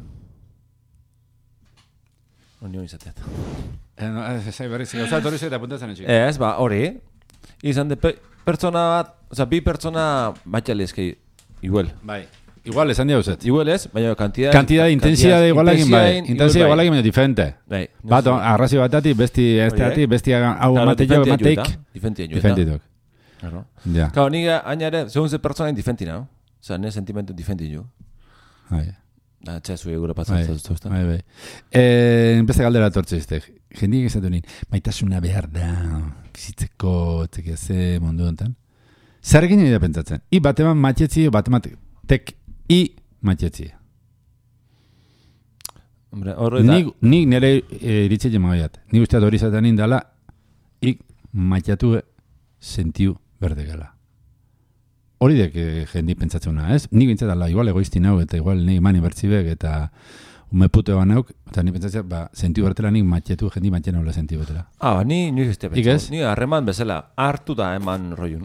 Onio izateat. Ez berriz, gauza torri eta puntatzen etxik. Ez, ba, hori. Izan de pe, pertsona bat, oza, bi pertsona matxale ezke iguel. Bai. Igual, esan diauzet. Igual ez, baina kantidad... Kantidad, intensidad igualakin bai. Intensidad igualakin baina diferente. Bai. Bat, arrazi batati, besti esteati, besti hau mateio, mateik. Difentia joeta. Difentitok. Claro. Ja. Claro, ni aina ere, segun ze pertsona difenti nao. Osa, ne sentimentu difenti jo. Bai. Da, txea zure gure Bai, pasatzen zuzten. bai, bai. Eh, beste galdera tortze izte. Jendik esatu nien, maitasuna behar da, bizitzeko, txeke ze mundu honetan. Zer egin da pentsatzen? I bateman matxetzi, bateman tek i matxetzi. Hombre, horre da... Nik, nik nire e, iritze jemagaiat. Nik usteat hori zaten indala, ik matxatu sentiu berdegala. Hori dek eh, jendi pentsatzuna, ez? Nik bintzat ala, igual egoizti nau, eta igual nik mani bertzibek, eta ume pute baneuk, eta ni pentsatzea, ba, sentiu bertela nik matxetu, jendi matxena hola sentiu betela. Ah, ba, ni ni ez Ik ez? pentsa. Ni harreman bezala hartu da eman roiun.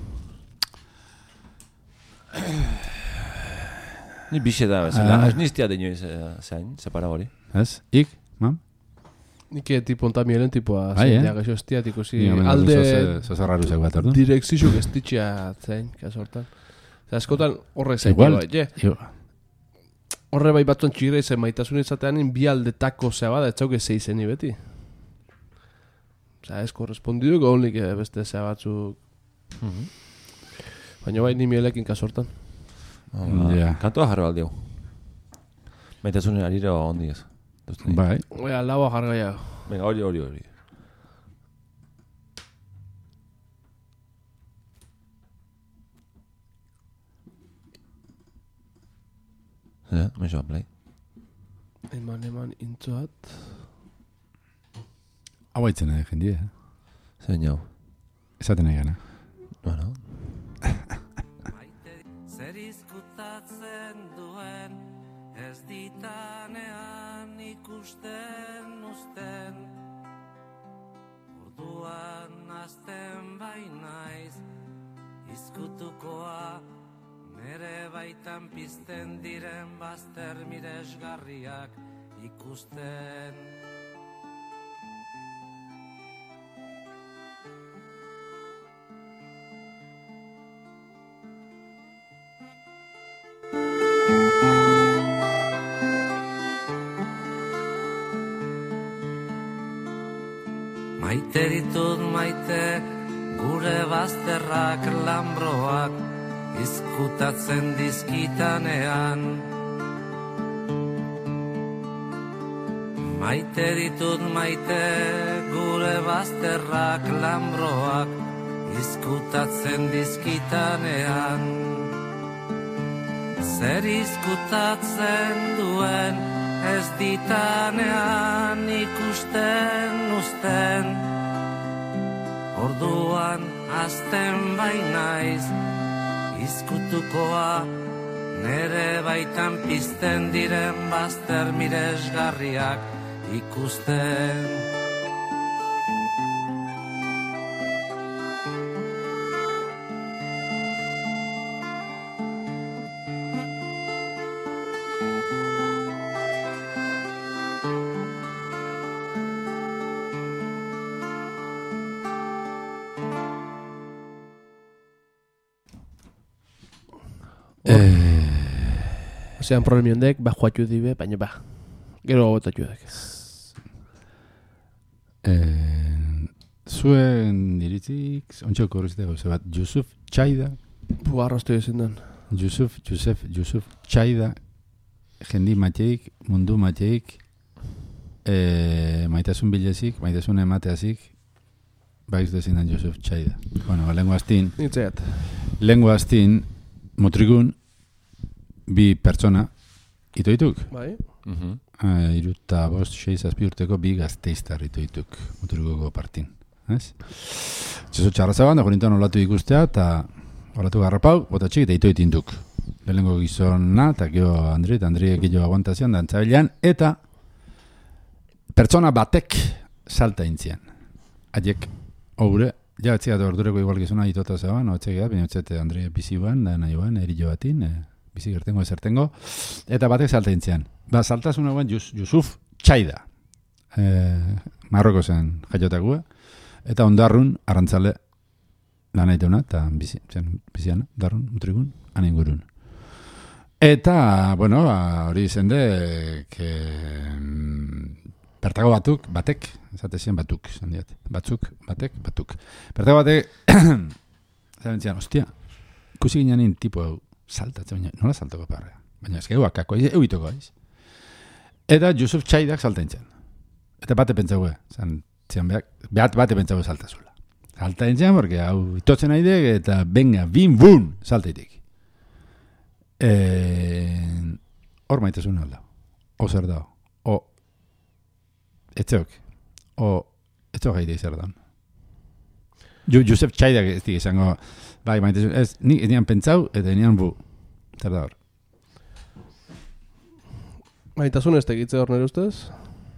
Ni bixe da bezala. Ah. Ez niztia de inoiz eh, zain, separa hori. Ez? Ik? Mam? Nik tipo onta mielen tipoa Bai, eh? zentia gaixo estiat ikusi Ni omen alde zoza raruzak bat, ordu? direkzizuk ez ditxea zein, kaso hortan. Eta askotan horrek zain, Igual. bai, je. Jo. Horre bai batzuen txigre izan maitasun izatean bi aldetako zea bada, etxauke zeizeni beti. Osa, ez korrespondidu golik beste zea batzuk. Baina bai ni mielekin kaso hortan. Ah, Ja. Kantua jarro aldiu. Maitasunen ariro ondi ez. Bai. Oia, laua jargaia. Venga, hori, hori, hori. Ja, me joan play. Eman, eman, intzoat. Hau haitzen nahi jendie, eh? Zein jau. Esaten nahi gana. Bueno. Zer izkutatzen duen, ez ditanean ikusten uzten. Orduan azten bai naiz, izkutukoa, nere baitan pizten diren bazter miresgarriak ikusten. Maite ditut maite, gure bazterrak lambroak izkutatzen dizkitanean. Maite ditut maite, gure bazterrak lambroak izkutatzen dizkitanean. Zer izkutatzen duen, ez ditanean ikusten uzten. Orduan azten bai naiz, izkutukoa, nere baitan pizten diren bazter miresgarriak ikusten. Osean problemiondek, ba joatxu dibe, baina ba. Gero gotatu dek. Eh, zuen iritzik, ontsa korrizte gauza bat, Yusuf Txaida, Bu arroztu ezin den. Yusuf, Yusuf, Yusuf Txaida, jendi mateik, mundu mateik, eh, maitasun bilezik, maitasun emateazik, baiz dezin den Yusuf Txaida. Bueno, lengua astin, Nitzeat. lengua astin, motrigun, bi pertsona, ito dituk. Bai? Mhm. Uh, iruta bost, seiz, azpi urteko bi gazteiztar ito dituk, motrigoko partin. Ez? Txeso txarra zaban, da jorintan olatu ikustea, eta olatu garrapau, bota txik, eta ito ditinduk. Lehenengo gizona, eta gio Andri, eta Andri egillo aguantazian, dantzailean, eta pertsona batek salta intzian. Adiek, haure, ja, etziak da ordureko igual gizona itota zaban, no, etziak da, baina etziak Andri bizi guan, da nahi guan, erillo batin, eh, bizi gertengo ezertengo, eta batek salta intzian. Ba, saltasun hauen Yus, Yusuf Txaida. Eh, Marroko zen jaiotakua, eta ondarrun, arantzale, lan aiteuna, eta bizi, zen, biziana, darrun, mutrigun, aningurun. Eta, bueno, ba, hori zende, que, bertago batuk, batek, esate ziren batuk, zan diat, batzuk, batek, batuk. Bertago batek, zaten zian, ostia, ikusi ginean tipo hau, saltatzen, baina nola saltako parrea? Baina ez geu akako, eu itoko aiz. Eta Yusuf Txaidak saltatzen. Eta bate pentsaue, zan, zian behat, behat bate pentsaue saltazula. Saltatzen, porque hau itotzen aidek, eta venga, bin, bun, saltaitik. Eh, hor maitasun alda. O zer da. O etzeok. O etzeok gaite zer da. Josef Txaidak ez dik izango, bai maitasun, ez, nik nian pentsau, eta nian bu. Zer da hor. Maitasun ez tegitze hor nire ustez?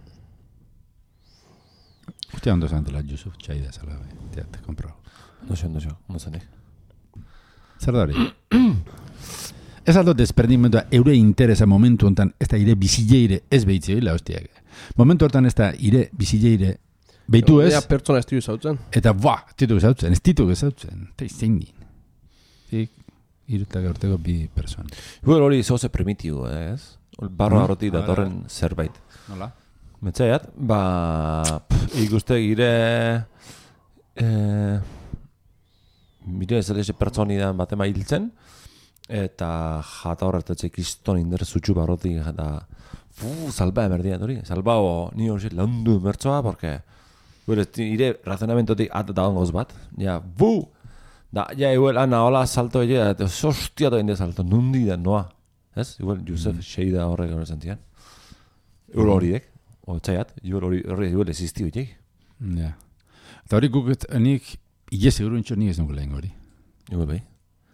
Ustia ondo zantela, Yusuf, txaida zala, bai. Teat, kompro. No sé, no sé, no sé. Zer da hori? Ez aldo desprendimendua eure interesa momentu hontan, ez da ire bizileire ez behitze hila, hostiak. Momentu hortan ez da ire bizileire behitu ez, Ea pertsona ez ditu zautzen. eta ba, ez ditu gezautzen, ez ditu gezautzen, eta izan din. Zik, irutak urteko bi persona. Igual hori zoze primitibo, ez? Barro No? arroti datorren zerbait. Nola? Metzaiat, ba, pff, ikuste gire, eh, mire ez elexe pertsonidan batema hiltzen, eta jata horretatze kriston inder zutxu barroti, eta, fu, salba emerdian hori, salba o, ni hori landu emertzoa, porque, gure, ire razonamentotik at da ongoz bat, ja, bu, da, ja, igual, ana, hola, salto ege, eta, hostia da inde salto, nundi da, noa, ez? Igual, Josef, Sheida horrek hori zentian. Igual horiek, otzaiat, igual hori, hori, igual existi horiek. Ja. Eta hori guk, nik, ile seguru entxo nik ez nuke lehen hori. Igual bai.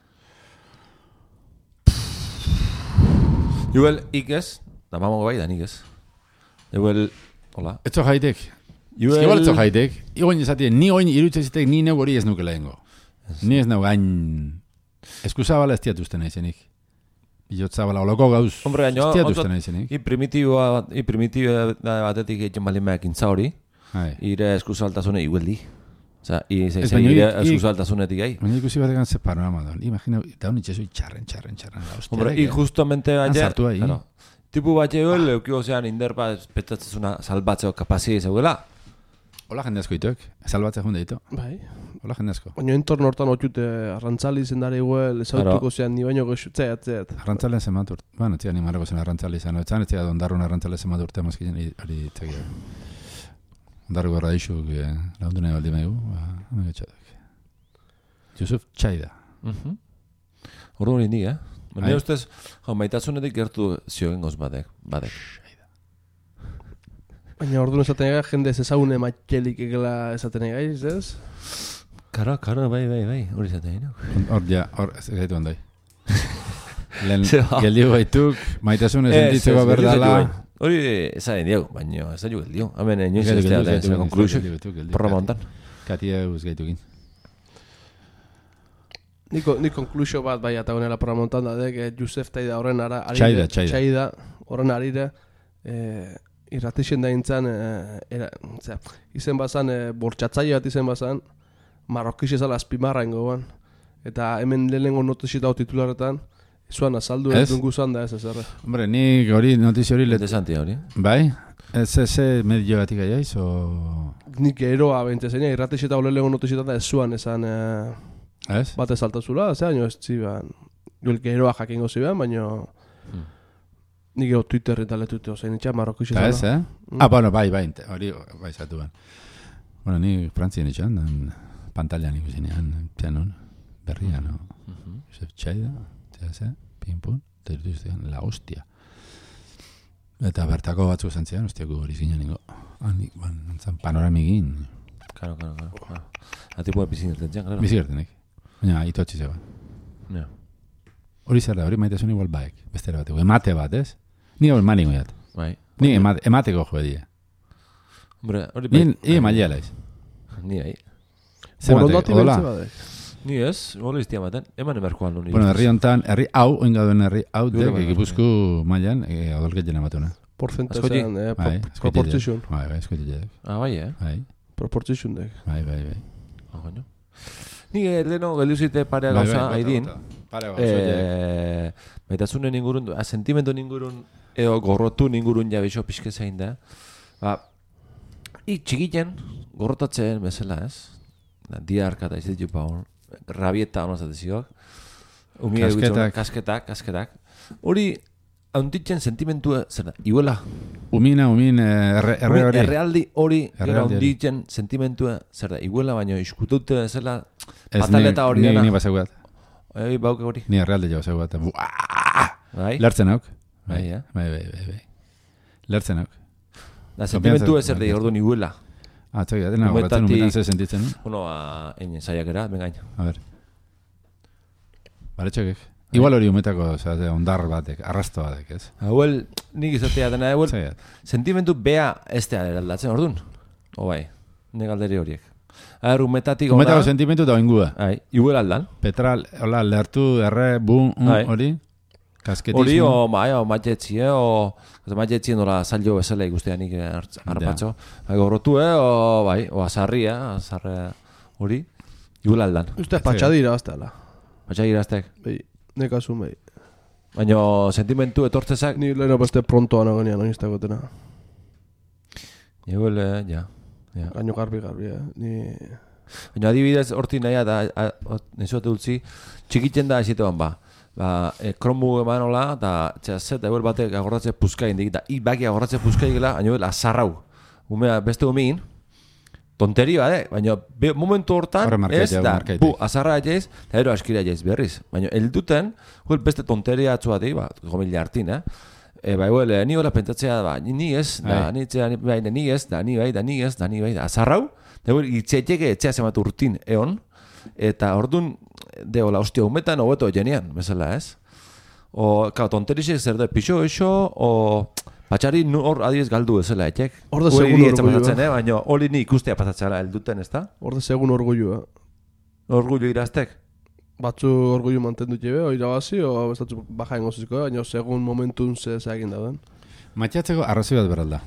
Igual ik ez, da mamongo bai da nik ez. Igual, hola. Ez zo jaitek. Igual, Igual ez zo jaitek. Igual esatien, ni oin irutzen zitek, ni neu hori ez nuke lehengo. Ni ez neu gain... Eskuzabala ez tiatuzten aizenik. Bilotzabala oloko gauz Hombre, gaino, ez tiatuzten aizenik. I primitiboa, i primitiboa batetik egiten bali meak intza hori, Hai. ire eskuzaltasune igual di. Osa, i ze, Ez ze baino, ire i- i- eskuzaltasunetik gai. Baina ikusi batekan ze panorama da. Imagina, da honi txezoi txarren, txarren, txarren. Da, hostia, Hombre, i lege. justamente Han baina... sartu ahí. Claro. Tipu bat egin, leukio zean inderpa petatzezuna salbatzeo kapazia zeugela. Hola jende asko itoek. Salbatze junde ito. Bai. Hola jende asko. Baina entorno hortan otxute arrantzali zendare igual, ezautuko Claro. zean ni baino goxu, zeat, zeat. Arrantzalean zemat urte. Bueno, txea ni marrako zen arrantzale izan. Etzan, ez txea dondarrun arrantzale zemat urte mazkinen hori txekia. Ondarru gorra dixuk eh, laundu nahi baldi maigu. Ba, amigo txadak. Yusuf Txaida. Mhm. Ordu hori nik, eh? Bai. Baina ustez, jo, maitasunetik gertu zioen goz badek. badek. Baina orduan esaten ega, jende ez ezagune matxelik egela esaten ega, ez? Karo, karo, bai, bai, bai, hori zaten egin. Hor, ja, hor, ez gaitu handai. Lehen, Zeba. geldiu gaituk, maitasune sentitzeko berdala. Hori ezaren diegu, baina ez da ju geldiu. Hemen inoiz Geldiu, ez da geldiu, da, geldiu, conclusion. geldiu, geldiu, geldiu, Porra kati- montan. Katia eus gaitukin. Niko, ni konklusio bat bai eta gonela para montan da dek, eh, Josef Taida horren ara, arire, Txaida, txaida. txaida, horren arire, eh, irratixen da intzan, eh, era, zera, izen bazan, eh, bortxatzaile bat izen bazan, marrokiz ezala azpimarra ingoan, eta hemen lehenengo notizita hau titularetan, zuan azaldu Ez? ez dungu zan da ez ezerre. Hombre, nik hori notizio hori let... Interesantia hori. Bai? Ez ez medio batik aiaiz, o... Nik eroa bentezeina, irratixeta hau lehenengo notizita da ez zuan esan, eh, Ez? bat ez altazula, zera, nio ez ziban, joel geroa jakingo ziban, baina... Nik gero Twitter eta letute ozein itxan, marrokiz Eta ezala. ez, eh? Mm. Ah, bueno, bai, bai, ente- hori bai zatu ban. Bueno, ni Frantzien itxan, dan pantalian ikusinean, pianon, berria, no? Josef Txaida, txea ze, pinpun, eta irutuztean, la hostia. Eta bertako batzuk zantzian, hostiako hori zinen ningo. Hanik, ban, zan panoramigin, Karo, karo, karo. karo. Atipo epizin ertetzen, karo. bizigertenek. Baina, itotxi zegoen. Ja. Hori zer da, hori maitasun igual baek, bestera bat, emate bat, ez? Ni gaur maningo jat. Bai. Ni emate, emateko jo die. Hombre, hori Ni, ni emailea laiz. Ni ahí. Borondati odola. beltze badek. Ni ez, hori iztia baten. Eman emerkoan nuen. Bueno, herri hontan, herri hau, oinga duen herri hau, Gure dek, bai, Gipuzku mailan, e, odolketien ematuna. Porcentazean, eh, Bai, pro- proportzizun. Bai, bai, eskuetik. Ah, bai, eh? Bai, Proportzizun dek. bai, bai, bai. Ah, baina. Ni eh, leheno geluzite parea Bai, gauza, bai, haidin. bota, bota. Pare gauza, eh, Eh, baitasunen ingurun, a, sentimentu ingurun, edo gorrotu ingurun jabixo pixke zein da. Ba, i txikiten, gorrotatzen bezala, ez? Da, diarka eta izan jupa hon, rabieta hona zatezioak. Umi Kasketak. kasketak, kasketak. Hori, hauntitzen sentimentua, zer da, iuela. Umina, umin, eh, erre, erre hori. Errealdi hori, gero Errealdi hori. hauntitzen sentimentua, zer da, iuela, baino iskutute zela, Ez, pataleta ni- hori ni, dena. ni basau bat. Oi, bauke hori. Ni errealde jau zau bat. Buah! Bai, Lertzen hauk. Bai, eh? Bai, bai, bai, bai. Lertzen hauk. da sentimentu ez zer da, Bai. ordu iuela. Ah, txoki, dena, horretzen Umetatik- umetan ze sentitzen. Uno, a, en saiakera, vengain. A ver. Bare txokek. Igual hori umetako, oza, ondar batek, arrasto batek, ez? Hauel, nik izatea dena, hauel, Zaiat. sentimentu bea estea eraldatzen, orduan? O bai, negalderi horiek. Aher, umetatik Umetako sentimentu eta oingua. Ai, igual aldan. Petral, hola, lertu, erre, bu, un, Bai. hori? Kasketismo. Hori, o, bai, o maietzi, eh, o... Maietzi nola salio bezala ikustea nik harpatxo. Bai, gorrotu, eh, o, bai, o azarri, eh, azarre hori. Igual aldan. Uste patxadira bazteala. Batxa iraztek. Bai, nekasun bai. Baina sentimentu etortzezak... Ni leheno beste prontoan agonean oiniztakotena. Igual, eh, ja. ja. Gaino garbi garbi, eh. Ni... Baina adibidez horti nahi da, nezuate utzi, txikitzen da esitean ba. Ba, e, kromu eman hola, eta txazet, eguer batek agorratze puzka indik, eta i baki agorratze puzka ikela, baina bela azarrau. Umea, beste umein, tonteria, eh? Baina be, momentu hortan, Horre markaitea, ez, da, markaitea. bu, azarra jaiz, eta ero askira jaiz berriz. Baina elduten, huel beste tonteria atzua di, ba, gomila hartin, eh? E, ba, huel, ni hola pentsatzea, ba, ni, ni ez, da, Ai. ni etxea, ni, bai, ni ez, da, ni bai, da, ni ez, da, ni bai, da, azarrau, da, huel, itxeiteke etxea zemat urtin eon, eta ordun de hola, ostia, umetan hobeto jenean, bezala, ez? O, kao, tonterisek zer da, pixo, eixo, o... Patxari nu hor adiez galdu ezela, etxek. Hor da segun orgulloa. Eh? Baina hori ni ikustea pasatzea helduten, ezta? Hor da segun orgulloa. Orgullo iraztek. Batzu orgullo mantendu jebe, o irabazi, o bestatzu baja ingozizko, baina segun momentun ze zeagin dauden. Matxatzeko arrazoi bat beralda.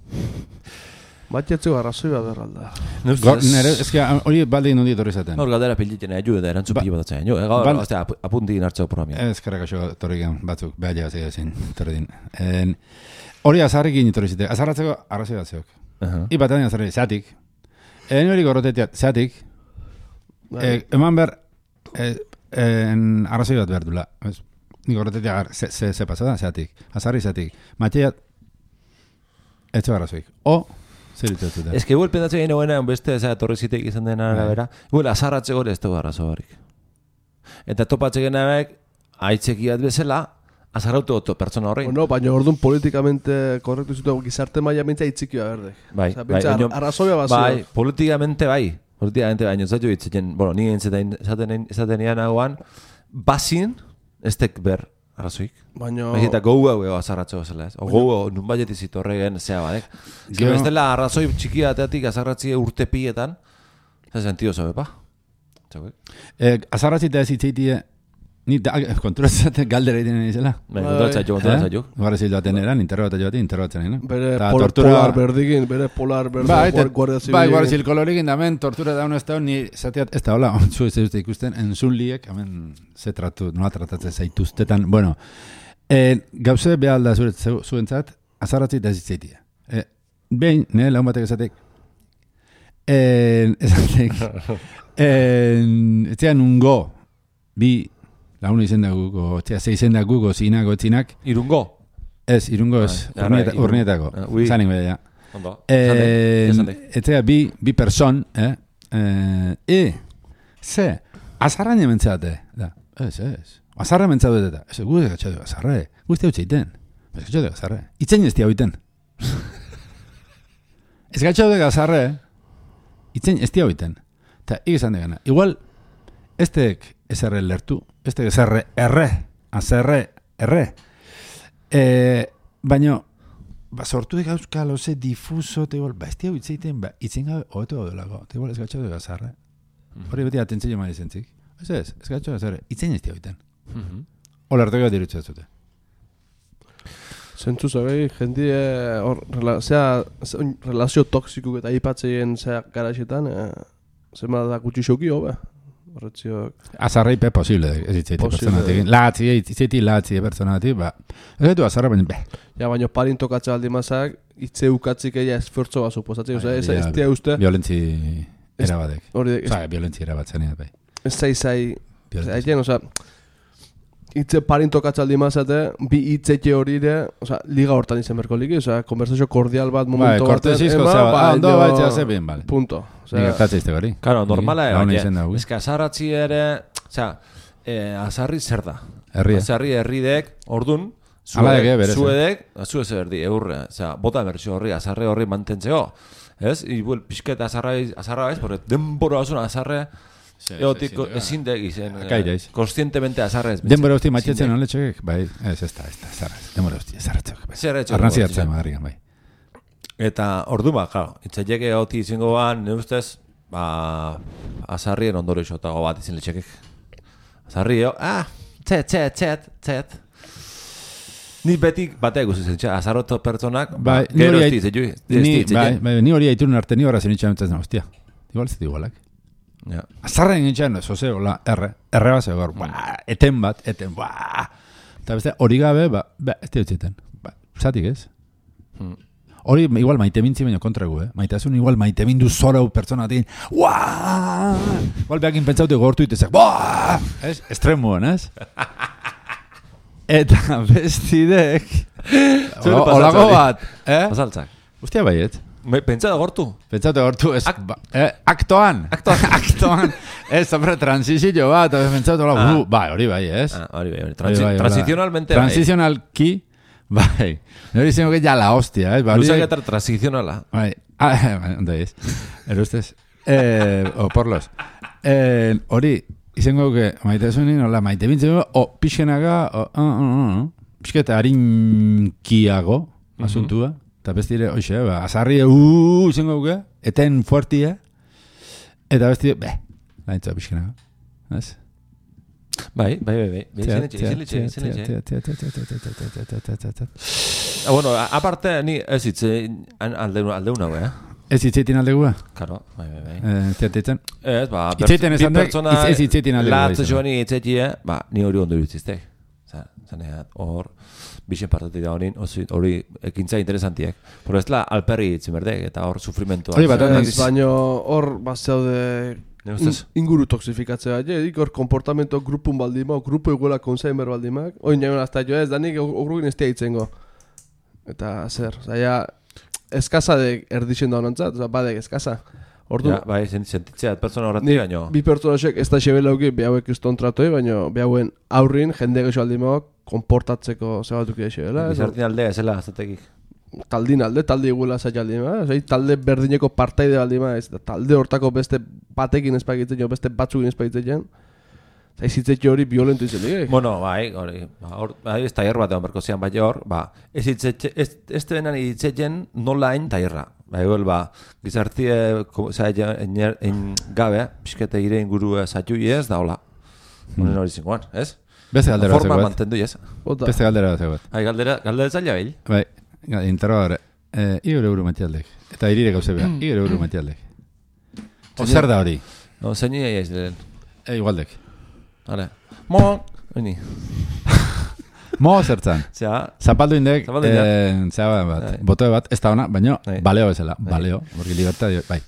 Batxetzeko arrazoi bat berralda. Gor, nere, eske hori balde inondi etorri zaten. Hor galdera pilitena ajude da erantzun Ba- pilo batatzen. Jo, gaur, Bal- ostia, ap- apunti inartzeo programia. Eskerrak aso torri gen batzuk, behar jabazia ezin, torri din. En, hori azarrekin etorri zite, azarratzeko arrazoi bat zeok. Aha. I bat azarri, zeatik. En hori gorrotetia, zeatik. Eh, eman behar, eh, en arrazoi bat behar dula. Ez, Ni gorrotetia gar, ze, ze, ze pasada, zeatik. Azarri zeatik. Matxeat, etxo arrazoik. O, zer ditutu da. Ez que igual pendatzen egin egoena, beste eza torri zitek izan dena arabera, igual azarratzeko ere ez dugu arrazo barik. Eta topatzen genabeak, aitzekiat bezala, azarrautu oto pertsona horrein. Bueno, baina orduan politikamente korrektu zuten gizarte maila mintza itzikioa berdek. Bai, Osa, bai, bintza baino- arrazoia bazio. Bai, politikamente bai. Politikamente baino, ez da itzeten, bueno, ni entzaten esaten esaten ean hauan, bazin, ez tek ber arrazoik. Baina... Baiz eta gau hau ego azarratzo bezala ez. O gau hau nun baiet izit horregen zea badek. Gero ez dela arrazoi txiki bateatik azarratzie urte pietan, ez sentido zabe, pa? Txauek. Eh, azarratzita ez itzeitie, ni da, konturatzen galdera egiten izela. Bai, kontratzat jo, kontratzat jo. Gara zil baten eran, interrogatzen joaten, interrogatzen egin. Bere Ta pol, tortura- polar berdikin, bere polar berdi, Bai, guar- guardia zibil. bai, guardia zibil kolorekin, damen, tortura daun ez da, ni zateat, ez da, hola, ontsu ez dut ikusten, enzunliek, hemen, ze tratu, nola tratatzen zaituztetan, bueno, eh, gauze behar da zuret, zu- zuentzat, azarratzit ez itzeitia. Eh, behin, nire lagun batek esatek, eh, esatek, eh, etxean ungo, bi, lagun izen da gugo, etxea, ze izen da gugo, zinako, etzinak, Irungo. ez, irungo ez, Ah, urnieta, irungo. urnietako, Ah, ui. zanik beda, ja. Ondo. Eh, Esan dek. etzea bi, bi person, eh? Eh, e, ze, azarrain ementzate, da, ez, ez, azarra ementzatu eta, ez, gu egatxatu azarre, gu ez teutxe iten, ez gatxatu azarre, itzen ez tia iten. Ez gatxatu azarre, itzen ez tia iten, eta igizan degana, igual, ez tek ezerre lertu, ez tek ezerre erre, azerre erre, eh, baino, ba, sortu dek euskal, oze, difuso, eta igual, ba, ez tia itzeiten, ba, itzen gabe, hobeto gaudolako, eta igual ez gatxatu dek azarre. Hori beti atentzio mali zentzik. Ez ez, ez gatxatu azarre, itzen ez tia iten. Mhm. Olarteko bat dirutza zute. Zentzu zabei, jendie, hor, rela, zea, ze- oin, relazio toxikuk eta ipatzeien zea garaxetan, eh, zema da gutxi xoki hobe. Horretziok, Azarrei pe posible, ez itzeiti Posible. personatik. Latzi, itzeiti latzi personatik, ba. Ez gaitu azarra, baina, be. ja, baina parin tokatza aldi mazak, itze ukatzik eia esfortzo bat suposatzen, oza, ez, Bai, ez ja, tia uste, Violentzi Ez- erabatek. hori, ez, Osa, violentzi erabatzen ez, bai. ez zaizai, Violentzi. zaiten, oza, itze parin tokatza aldi mazate, bi itzeke hori ere, oza, liga hortan izan berko liki, oza, konversazio kordial bat Bai, momentu kortesizko, zeba, ah, ondo, bai, txea ze bien, bale. punto. Nik gertatze izte gari. Claro, normala Nik, ega. launa baina, izen dugu. Ez que azarratzi ere, osea, eh, azarri zer da? Herria. Azarri herridek, ordun, Ala ege, berez, zuedek, zue zer berdi, eurre, osea, bota bersio horri, azarre horri mantentzeko, ez? Igual, pixket azarra, azarra ez, porque denbora osuna azarre, Eotik ezin da egiten. Kairaiz. Konstientemente azarrez. Denbora usti matxetzen non letxek, bai, ez, ez da, ez da, zarraz. Denbora usti, zarratzek, bai. Zerretxek. Arranzi hartzen magarrigan, bai. Eta ordu ba, claro, itzaieke oti izango ban, ne ustez, ba, azarrien ondoro isotago bat izin letxekek. Azarri, ah, txet, txet, txet, txet. Ni beti batek guzu zen, azarroto pertsonak, bai, gero esti izetju. Bai, bai, ni hori aiturun arte ni horra zen itxan entzaz, hostia. Igual ez igualak. Ja. Azarren gintxan, zoze, hola, erre, erre bat zegor, ba, eten bat, eten, ba. Eta beste, hori gabe, ba, ba, ez teotzeten. Ba, zatik ez? Hmm. Hori, igual maite mintzi baino kontragu, eh? Maitasun igual maite mindu zorau pertsona atin, uaa! Igual behakin pentsaute gortu itezak, buaa! Ez? Estremuan, ez? Eta bestidek, holako bat, eh? Pasaltzak. Ustia baiet. Pentsatu gortu. Pentsatu gortu, ez, Ak ba, eh, aktoan. Aktoan. Aktoan. Ez, hombre, transizio bat, pentsatu, hola, ah. uh, bai, hori bai, ez? Ah, hori bai, hori. Transi bai, transicionalmente bai. Transicionalki, bai. Hori zengo que ya la hostia, ez? Luza que tra transicionala. Bai, ah, ondo ez. Ero ustez. Eh, o porlos. Eh, hori, izango que maitesunin, hola, maite bintzen, o pixenaga, o, uh, uh, uh, pixketa harinkiago, asuntua. Eta bestire, oixe, ba, azarri, uuu, izango guke, eten fuertia, eta bestire, beh, laintza pixkena, ez? Bai, bai, bai, bai, izan etxe, izan etxe. Bueno, aparte, ni ez hitze, aldeun hau, eh? Ez hitzeitin aldegua? Karo, bai, bai, bai. Teatetzen? Ez, ba, hitzeiten esan dek, ez hitzeitin aldegua. Latze joan hitzetie, ba, ni hori ondo irutziztek. Zaneat, hor... Bixen partatik da honin, hori ekintza interesantiek. Pero ez la alperri itzen berdek, eta hor sufrimentua. Hori bat, ez baino hor bat zeude inguru toxifikatzea bat, edik hor komportamento grupun baldimak, grupo iguela konzaimer baldimak, hori nagoen azta jo ez, danik horrekin ez tia itzengo. Eta zer, zaila, eskaza dek erdixen da honontzat, badek eskaza. Ordu, ja, bai, sentitzea, pertsona horretik baino. Bi pertsonasek ez da xebelauki, behauek izton tratoi, baino behauen aurrin, jende gexo aldimok, konportatzeko zebatuk edo dela. Bizartin aldea, ezela, azatekik. Taldin alde, talde iguela zaila aldima. Zai, talde berdineko partaide aldima, ez, talde hortako beste batekin espagitzen, beste batzukin espagitzen. Zai, zitzetxe hori violentu izan digek. Bueno, bai, hori, hor, bai, ez taier bat egon berko zian bai hor, ba, ez itzetxe, ez, ez tebenan itzetxen nola hain taierra. Bai, hori, ba, gizartie, zai, en gabe, pixkete gire inguru zaitu ez, da hola. Honen hori zinguan, ez? Beste galdera bat. Forma mantendu, ez? Beste galdera bat. Hai, galdera, galdera zaila behi? Bai, interroga hori. Eh, igor euro matialdek. Eta irire gauze beha, igor euro matialdek. Ozer da hori? No, zein nire ez diren. E, igualdek. Hale. Mo, hini. Mo zertzan. Zea. Zapaldu indek, eh, zea bat, botoe bat, ez da ona, baina baleo bezala. Baleo, porque libertad, bai.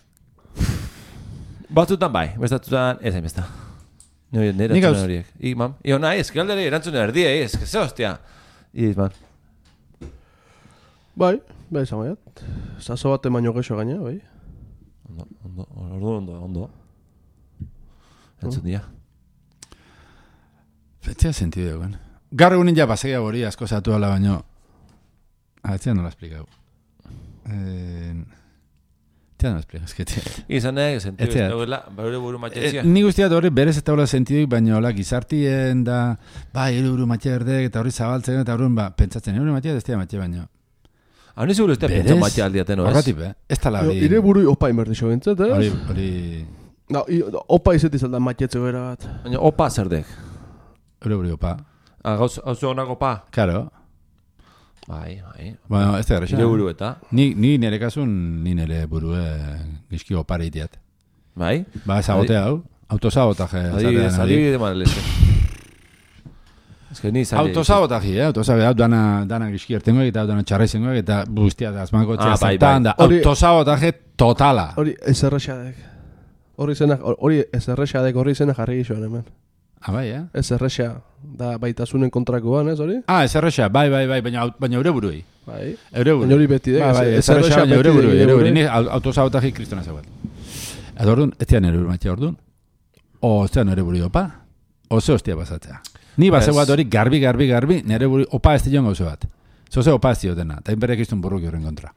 Batzutan bai, bestatutan ez hain besta. Nire erantzune horiek. I, mam. Io, nahi, ez galdere erantzune erdia, ez, que ze hostia. I, man. Bai, bai, izan baiat. Zazo bat emaino gexo gaina, bai. Ondo, ondo, ondo, ondo, ondo. Entzun dia. Fetzea sentido egon. Gaur egunin ja pasegia hori asko zatu ala baino. Ah, etzea no la explikau. Eh... Etzea no la explikau, es que tia. Izan nahi, sentido ez dagoela, bere buru matxetzia. Ni guztiat hori berez eta hola sentidoik, baina hola gizartien da, ba, ere buru matxe erdek, eta hori zabaltzen, eta horren, ba, pentsatzen, ere buru matxe ez tia matxe baino. Hau nizu gure ez tia pentsa matxe aldiaten, no ez? Horratip, eh? Ez tala hori... Ire buru opa inberdixo bentzat, ez? Hori, hori... No, opa izetiz alda matxetzeko era bat. Baina opa zerdek. Ere buru opa. Ah, gauz honak opa? Claro. Bai, bai. Bueno, ez da gara. Ire buru eta? Ni, ni nire kasun, ni nire buru gizki opare itiat. Bai? Ba, zabote hau. Autosabotaje. Adibidez, adibidez manelezke. Ez que ni zari... Autosabotaje, eh? Autosabotaje, hau dana, dana gizki ertengoek eta hau dana txarrezengoek eta guztia da azmanko txea ah, bai, zertan da. Autosabotaje totala. Hori ezerrexadek. Hori zenak, hori ezerrexadek horri zenak jarri gixoan hemen. Ah, bai, eh? Ezerrexa da baitasunen kontrakoan, ez hori? Ah, ezerrexa, bai, bai, bai, baina, baina eure buruei. Bai. Eure buruei. Baina hori beti dek. Bai, bai, ezerrexa, baina eure buruei. Eure buruei, ni autosabotaje kristona zegoet. Eta orduan, ez tian ere urmatxea orduan. O, ez tian ere buri opa. O, ze hostia pasatzea. Ni bazegoat hori garbi, garbi, garbi, nere buri opa ez dion gauze bat. Zoze opa ez diotena. Eta inberrek iztun burruki horren kontra.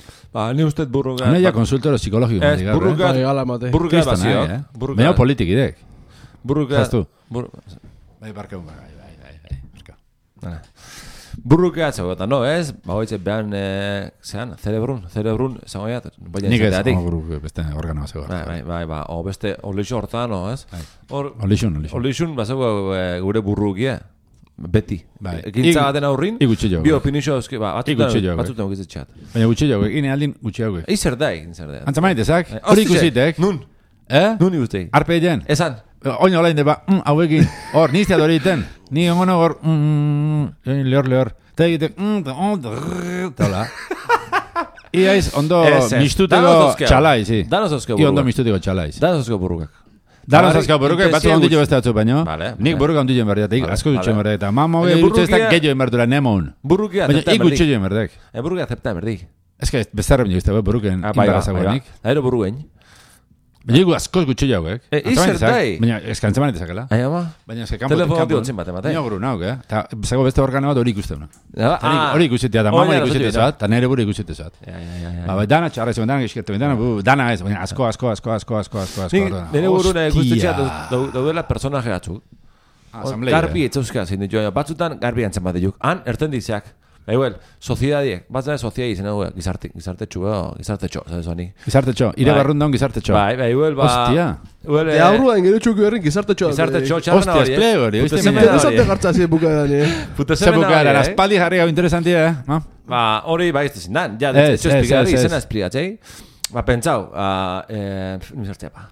Ba, ni ustez burruka... Hone ja konsultoro psikologiko. Ez, burruka... Bai, gala mate. Burruka Kriston, bazio. eh? Meo politikidek. Burruka... Zaztu. Bur... Bai, barkau, bai, bai, bai, bai, barkau. Burruka atzeko, no, ez? Ba, hoitze, behan, eh, zean, cerebrun, cerebrun, zango jat, baina Nik ez, izateatik. hor buruk, beste organoa zego. Bai, bai, bai, ba, o beste, olixo hortan, no, ez? Hor, Olixun, olixun. olixun, bazego gure burrukia, beti. Bai. Ekintza baten aurrin, I gutxi jo. bi opinixo, eski, ba, I gutxi jo, batzutan okizetxeat. Baina gutxi jo, ine aldin gutxi jo. Ei zer da, egin zer da. Antzamaitezak, hori ikusitek. Nun, Eh? nun ikusitek. Arpe jen. Esan. Oina olain deba, mm, hauekin, hor, niztea dori iten. Ni ongono hor, mm, mm, lehor, lehor. Eta egitek, mm, ta, on, ta, grrr, ta, hola. Iaiz, ondo Ez, ez. mistuteko Danos zozkeo. txalai, zi. Danos zozkeo I ondo burrukak. mistuteko txalai, zi. Danos zozkeo burrukak. Danos Bari, azkau burrukak, batzu intensia ondillo gutxi. beste atzu baino. Vale, Nik vale. burruka ondillo emberdeak, Vale, asko dutxo vale. emberdeak. Eta mamo Baina urtzu ez da burrukia- gehiago emberdura nemon. Burrukia Baina acepta ik gutxi berdik. jo emberdeak. E burrukia acepta berdik. Ez que bezarra baino izte, burruken Ah, bai, bai, inbarazagoenik. bai. Aero burruen. Baina iku askoz gutxi jauek. E, izer dai. Baina eskantzeman dezakela. Ai, ama. Baina eske kanpo Telefono kanpo- bihurtzen bat, emate. Ni ogru nauk, eh? Ta zago beste organo bat hori ikusteuna. Ah, Hori ikusitea, da hori mama arazo ikusitea txoita. zat, ta nere buru ikusitea zat. Ja, ja, ja, ja. Ba, bai, dana txarra izan, dana gizketu, dana, bu, dana ez, baina asko, asko, asko, asko, asko, asko, asko. Nik, nire burune guztetxea Hostia. daudela personaje batzuk. Asambleia. Garbi etzauzka zein ditu, batzutan garbi antzen bat diuk. Han, erten dizeak. Eguel, soziedadiek, batzera soziedadi izan dugu, gizarte, gizarte txu, gizarte txo, zabezu ani. Gizarte txo, ire Bai. barrun daun gizarte txo. Bai, bai, eguel, ba... Hostia. Eguel, Te aurruan gero txuki berrin gizarte txoa. gizarte txo, txarrena Hostia, hori, esplego hori, oizte Puta mena. semena Interesante hori, gartza zi bukaeran, eh? Puta Ze semena bukara, hori, eh? aspaldi jarri gau interesantia, eh? No? Ba, hori bai ez dezin dan, ja, Ez, etxo ez, esplikari, ez, ez. izena esplikatzei. Ba, pentsau, ah, eh, nizartzea, ba.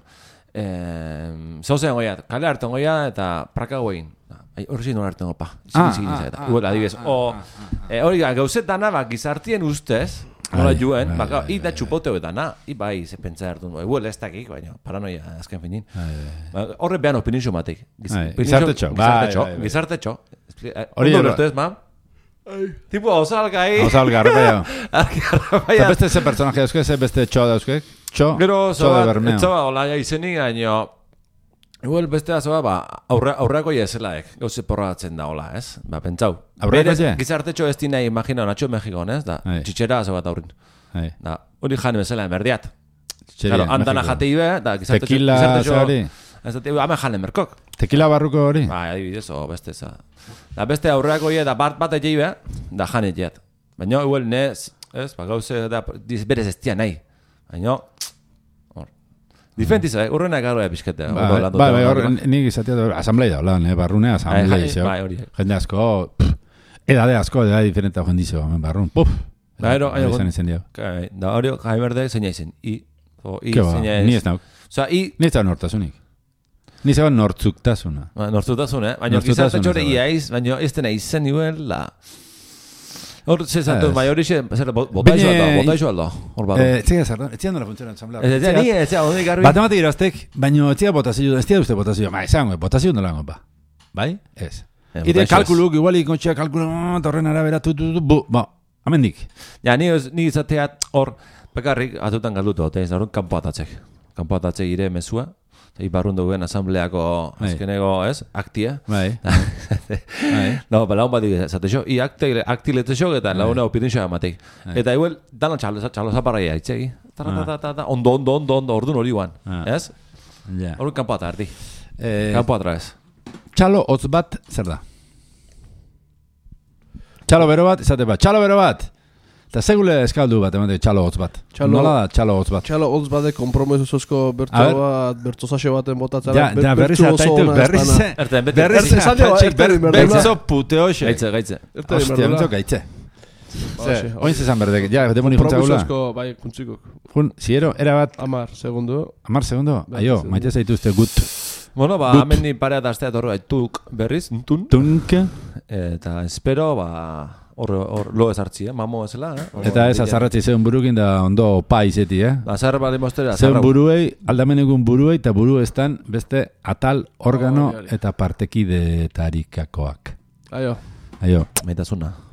Eh, zauzean goiat, kale hartan goia eta praka goin. Ai, hori zin hori hartan gopa. Ah, Zin, ah, eta, ah, igual, ah, adibidez. ah, O, ah, eh, hori gauzet dana, ba, gizartien ustez, nola Bai, juen, bai, ba, bai, i da bai, txupoteo dana, i bai, ze pentsa hartu nuen. Igual ez dakik, baina, paranoia, azken finin. Bai, Ba, horre behan opinixo matik. Giz- Bai, opinixo- gizarte txo, bai, Gizarte txo, bai, bai. gizarte txo. Espli- eh, Hori Ondo ero- ulertu ez, ma? Tipo, osalgai. Hauza algar, baina. Eta Baina, beste ze personaje dauzke, ze beste txo dauzke. Txo, gero, txo de zoa, bermeo. etzoa, hola, ja izenik, gaino, igual beste zoa, ba, aurre, aurreako jezelaek, gauze porratzen da, hola, ez? Ba, pentsau. Aurreko Berez, je? Gizartetxo ez dina, imagina, natxo Mexikon, ez? Da, Bai. txitxera zo bat aurrin. Bai, Da, hori jane bezala, emerdiat. txeria, Claro, andana Mexiko. jate ibe, da, gizartetxo, Tequila, gizartetxo, zari. ez dut, hame jane merkok. Tequila barruko hori. Ba, adibidez, o beste za. Da, beste aurreako je, da, bat bat egei be, da jane jeat. Baina, igual, ne, ez, ba, gauze, da, diz, berez ez tia nahi. Baina, hor. Diferentiza, eh? Urrenak garoa pixkete. Bai, bai, bai, hor, nik izatea da, asamblea da, holan, eh, barrune, asamblea Bai, izio. bai, hori. Jende asko, pff, edade asko, edade diferente hau jendizo, hemen barrun, puf. Ba, ero, Hori aio, izan izen dio. Kai, da, hori, jai berde, zeina izen. I, o, i, Ke ba, zeina ni ez nauk. Osa, i, Ni ez da nortasunik. Ni ez da nortzuktasuna. ba, nortzutasun, eh? Baina, Nortzutasun gizarte txore ez da, bai. iaiz, baina ez dena izen niuen, la... Hor, ze zantu, Ez. bai hori xe, zer, botaixo Bine- aldo, botaixo aldo, hor bado. Eh, Etzia zertan, etzia nola funtziona asamblea. Ez, ez, ni, ez, hori garbi. Bat ematik iraztek, baina etzia botazio, ez tia uste botazio, ma, esango, botazio nola ba. Bai? Ez. Eh, Ire botaixo ez. kalkuluk, igual ikotxea kalkulu, ah, eta horren arabera, tu, tu, tu, bu, ba, amendik. Ja, ni, ez- ni izateat hor, bakarrik, atutan galdutu, eta ez, hor, kanpo atatzek. Kanpo atatzek ire mezua, eta ibarrun duen asambleako, Bai. azkenego, ez, aktia. Bai. Bai. No, ba, laun bat izate xo, i akti, akti lete xo, eta launa opinixo amatek. Bai. Eta igual, dana txalo, txalo zaparraia itzegi. Ta, ta, ta, ta, ta, ondo, ondo, ondo, ondo, ordun hori guan. Ah. Ez? Ja. Hor kanpo atardi. Eh, Kanpo atrás. Txalo hotz bat, zer da? Txalo bero bat, izate bat, txalo bero bat! Eta segule eskaldu bat, emate, txalo hotz bat. Txalo- Nola da, txalo hotz bat? Txalo, holtz bade kompromiso zozko bertso A ber. bat, bertso saxo baten botatzara. Ja, ja, berriz ataitu, berriz ze. Erten, bete, Berriz bete, esan dio, ataitu, erteri ber- berdula. bertzo pute hoxe. Gaitze, gaitze. Hostia, bentzok gaitze. Ze, Ze, oin zezan berdek, ja, demoni juntza gula. Kompromisozko, bai, kuntzikok. Jun, ziero, era bat, Amar, segundo. amar segundo? Bai, Aio, segundo. maite zaituzte gut. Bueno, ba, Gut. hemen ni parea da astea torro gaituk berriz, ntun. Tunke. Eta espero, ba, hor, hor, lo ez hartzi, eh? Mamo ezela, eh? Hor- Eta ez hor- azarratzi zeun burukin da ondo pa izeti, eh? Ba, zer bali mostera, Zeun zarrau. buruei, aldamenegun buruei eta buru estan beste atal, organo Hori, hori. eta partekidetarikakoak. Aio. Aio. Maitasuna.